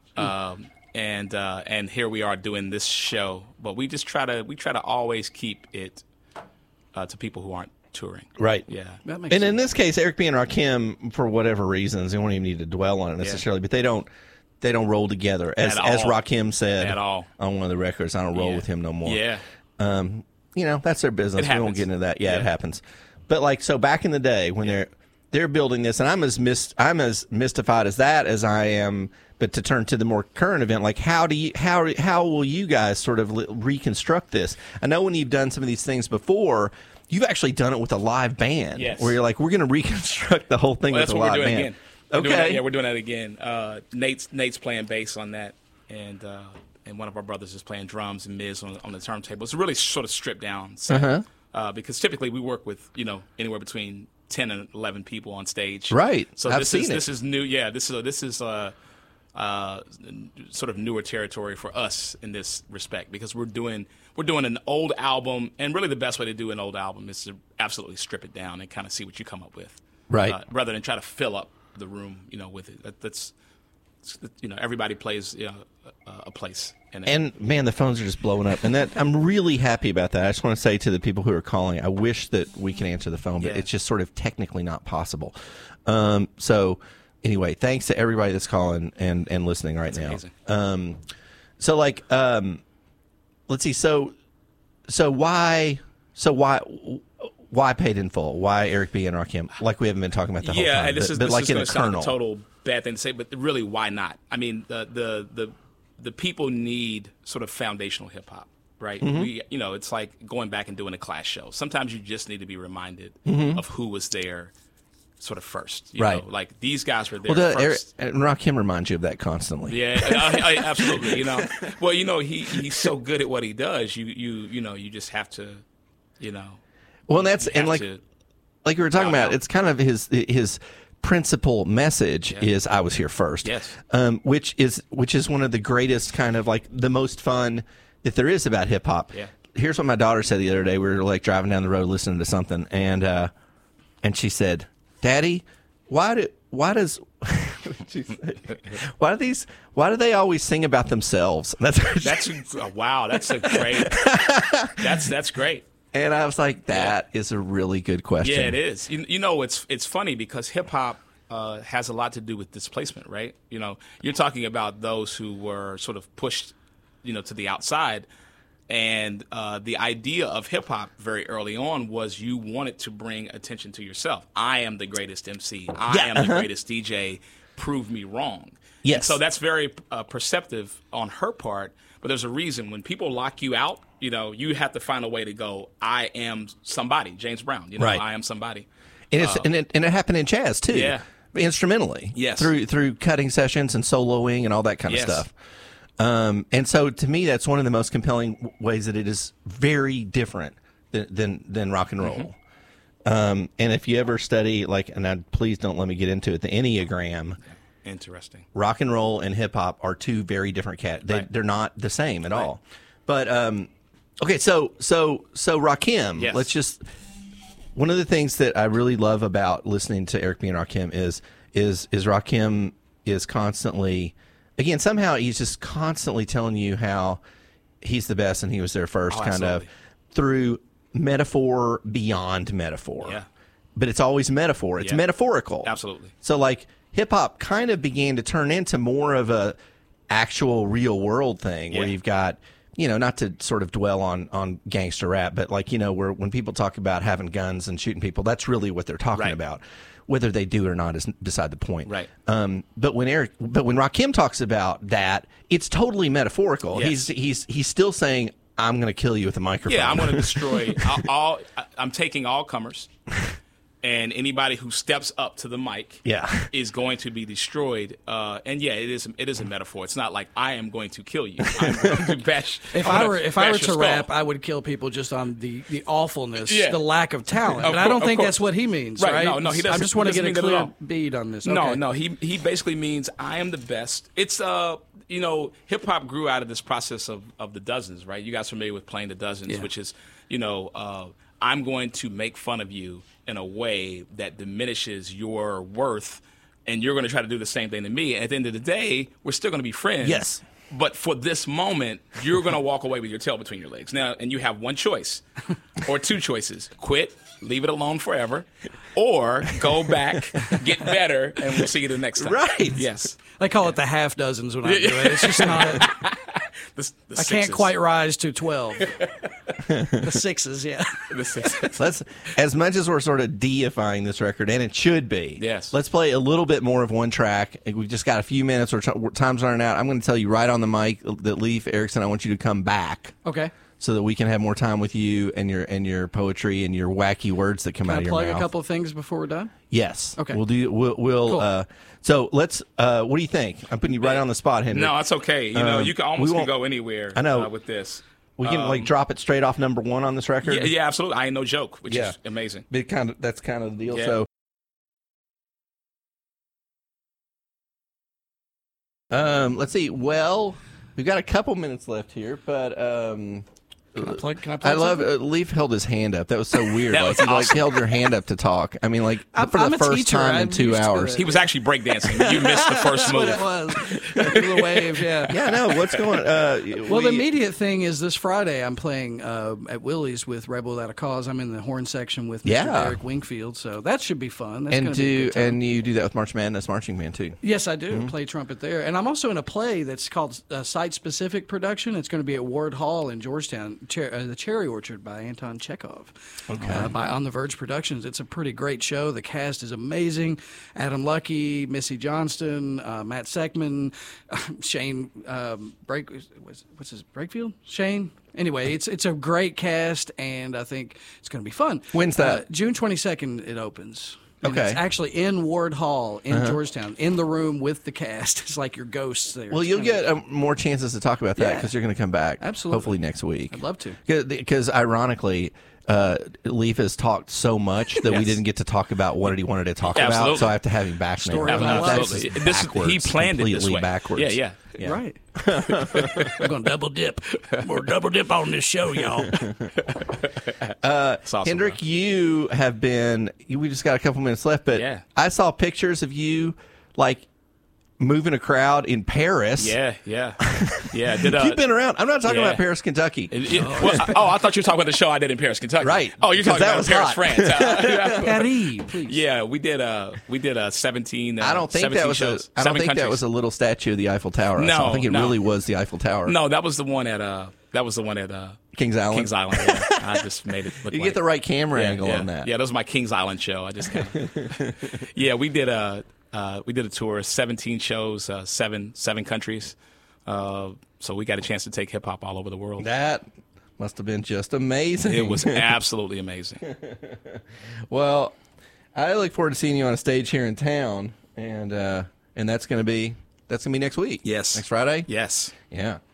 and here we are doing this show. But we try to always keep it to people who aren't touring. Right. Yeah. That makes And sense. in this case, Eric B. and Rakim, for whatever reasons, they won't even need to dwell on it necessarily, but they don't roll together, as At all. Rakim said At all. on one of the records. I don't roll Yeah. with him no more. Yeah. That's their business. It We won't happens. get into that. Yeah, it Yeah. happens. But so back in the day when they're building this, and I'm as mystified as that as I am. But to turn to the more current event, like how will you guys sort of reconstruct this? I know when you've done some of these things before, you've actually done it with a live band, Yes. where you're like, we're going to reconstruct the whole thing Well, with that's a what live we're doing band. again. Okay. We're doing that again. Nate's playing bass on that, and one of our brothers is playing drums, and Miz on the turntable. It's a really sort of stripped down set, because typically we work with anywhere between 10 and 11 people on stage. Right. So I've this seen is new. Yeah. This is sort of newer territory for us in this respect, because we're doing an old album, and really the best way to do an old album is to absolutely strip it down and kind of see what you come up with, Right. rather than try to fill up the room, with it. That's everybody plays a place in it. And man, the phones are just blowing up, and that I'm really happy about that. I just want to say to the people who are calling, I wish that we can answer the phone, but Yeah. it's just sort of technically not possible. So anyway, thanks to everybody that's calling and listening right now. Amazing. So like, let's see. So why Paid in Full? Why Eric B. and Rakim? Like we haven't been talking about the whole time. And this but like is in a going to sound kernel. like a total bad thing to say, but really, why not? I mean, the people need sort of foundational hip hop, right? We, it's like going back and doing a class show. Sometimes you just need to be reminded of who was there, sort of first. You Right. know? Like these guys were there Well, first. and Rakim reminds you of that constantly. Yeah, absolutely. Well, he's so good at what he does. You just have to, Well, and that's you and have like to- we were talking Wow. about, it's kind of his principal message is "I was here first." Yes. Which is one of the greatest, kind of like the most fun that there is about hip hop. Yeah. Here's what my daughter said the other day. We were like driving down the road listening to something, and she said, "Daddy, why do they always sing about themselves?" That's wow. That's a great. That's great. And I was like, that is a really good question. Yeah, it is. It's funny because hip hop has a lot to do with displacement, right? You're talking about those who were sort of pushed, to the outside, and the idea of hip hop very early on was you wanted to bring attention to yourself. I am the greatest MC. I am the greatest DJ. Prove me wrong. Yes. And so that's very perceptive on her part. But there's a reason when people lock you out, you have to find a way to go, I am somebody, James Brown, Right. I am somebody. And it happened in jazz too. Yeah. Instrumentally. Yes. Through cutting sessions and soloing and all that kind of Yes. stuff. And so to me, that's one of the most compelling ways that it is very different than rock and roll. And if you ever study, please don't let me get into it, the Enneagram, Interesting. rock and roll and hip hop are two very different Right. They're not the same at all. But okay, so Rakim. Yes. Let's just. One of the things that I really love about listening to Eric B. and Rakim is Rakim is constantly, again, somehow he's just constantly telling you how he's the best and he was there first, kind of absolutely. through metaphor beyond metaphor. Yeah. But it's always metaphor. It's Yeah. metaphorical. Absolutely. So like hip hop kind of began to turn into more of a actual real world thing where Yeah. you've got, not to sort of dwell on gangster rap, but where when people talk about having guns and shooting people, that's really what they're talking Right. about. Whether they do or not is beside the point. Right. But when Rakim talks about that, it's totally metaphorical. Yes. He's still saying, I'm going to kill you with a microphone. Yeah, I'm going to destroy I'm taking all comers, and anybody who steps up to the mic Yeah. is going to be destroyed. And yeah, it is a metaphor. It's not like I am going to kill you. I'm going to bash. If I were to rap, I would kill people just on the awfulness, Yeah. the lack of talent. Of But I don't cour- of think course. that's what he means, right? No, he doesn't. I just want to he get a doesn't mean that at clear all. bead on this. No, Okay. no. He basically means I am the best. It's hip hop grew out of this process of the dozens, right? You guys are familiar with playing the dozens, Yeah. which is I'm going to make fun of you in a way that diminishes your worth, and you're going to try to do the same thing to me. At the end of the day, we're still going to be friends. Yes. But for this moment, you're going to walk away with your tail between your legs. Now, and you have one choice or two choices. Quit, leave it alone forever, or go back, get better, and we'll see you the next time. Right. Yes. They call it the half dozens when I do it. It's just not. The I can't sixes. quite rise to 12. The sixes, yeah. The sixes. Let's, as much as we're sort of deifying this record, and it should be. Yes. Let's play a little bit more of one track. We've just got a few minutes. Time's running out. I'm going to tell you right on the mic that Leif Erickson, I want you to come back Okay. so that we can have more time with you and your poetry and your wacky words that come out Can I of your plug mouth. a couple of things before we're done? Yes. Okay. We'll Cool. so let's. What do you think? I'm putting you right on the spot, Henry. No, it's okay. You can almost we won't- go anywhere. I know. With this. We can drop it straight off number one on this record. Yeah, absolutely. I ain't no joke, which Yeah. is amazing. But that's kind of the deal. Yeah. So, let's see. Well, we've got a couple minutes left here, but Can I plug I love something? Leaf held his hand up. That was so weird. That Like was he like awesome. held your hand up to talk. I mean, like for I'm the a first teacher. time in I'm 2 used to hours. it. He was actually breakdancing. You missed the first That's move. what it was. A little wave, yeah. Yeah, no. What's going? Well, the immediate thing is this Friday I'm playing at Willie's with Rebel Without a Cause. I'm in the horn section with Mr. Yeah. Derek Wingfield, so that should be fun. That's and gonna be a good time. and you do that with March Madness marching band too. Yes, I do play trumpet there, and I'm also in a play that's called Site-Specific Production. It's going to be at Ward Hall in Georgetown, the Cherry Orchard by Anton Chekhov. Okay, by On the Verge Productions. It's a pretty great show. The cast is amazing. Adam Lucky, Missy Johnston, Matt Seckman, Shane what's his Brakefield? Shane. Anyway, it's a great cast, and I think it's going to be fun. When's that? June 22nd. It opens. And Okay. It's actually in Ward Hall in Georgetown, in the room with the cast. It's like your ghosts there. Well, It's you'll kinda- get more chances to talk about that Yeah. because you're going to come back. Absolutely. Hopefully next week. I'd love to. Because ironically, Leaf has talked so much that we Yes. didn't get to talk about what he wanted to talk about. Absolutely. So I have to have him back Story now. of my life. That's Absolutely. just He planned it this completely way. backwards. Yeah. Right. We're going to double dip. We're double dip on this show, y'all. It's awesome, Hendrick, bro. you have been. We just got a couple minutes left, but Yeah. I saw pictures of you like moving a crowd in Paris. Yeah. Did, You've been around. I'm not talking yeah. about Paris, Kentucky. I thought you were talking about the show I did in Paris, Kentucky. Right. Oh, you're 'Cause talking that about was Paris, hot. France. Paris, please. Yeah, we did a 17. I don't think 17 that was shows, I don't 7 think that countries. was a little statue of the Eiffel Tower. No, I think it no. really was the Eiffel Tower. No, that was the one at Kings Island. Kings Island. Yeah. I just made it look You like get the right camera angle on that. Yeah, that was my Kings Island show. I just kind of yeah. We did a tour, 17 shows, seven countries. So we got a chance to take hip hop all over the world. That must have been just amazing. It was absolutely amazing. Well, I look forward to seeing you on a stage here in town, and that's going to be next week. Yes. Next Friday. Yes. Yeah.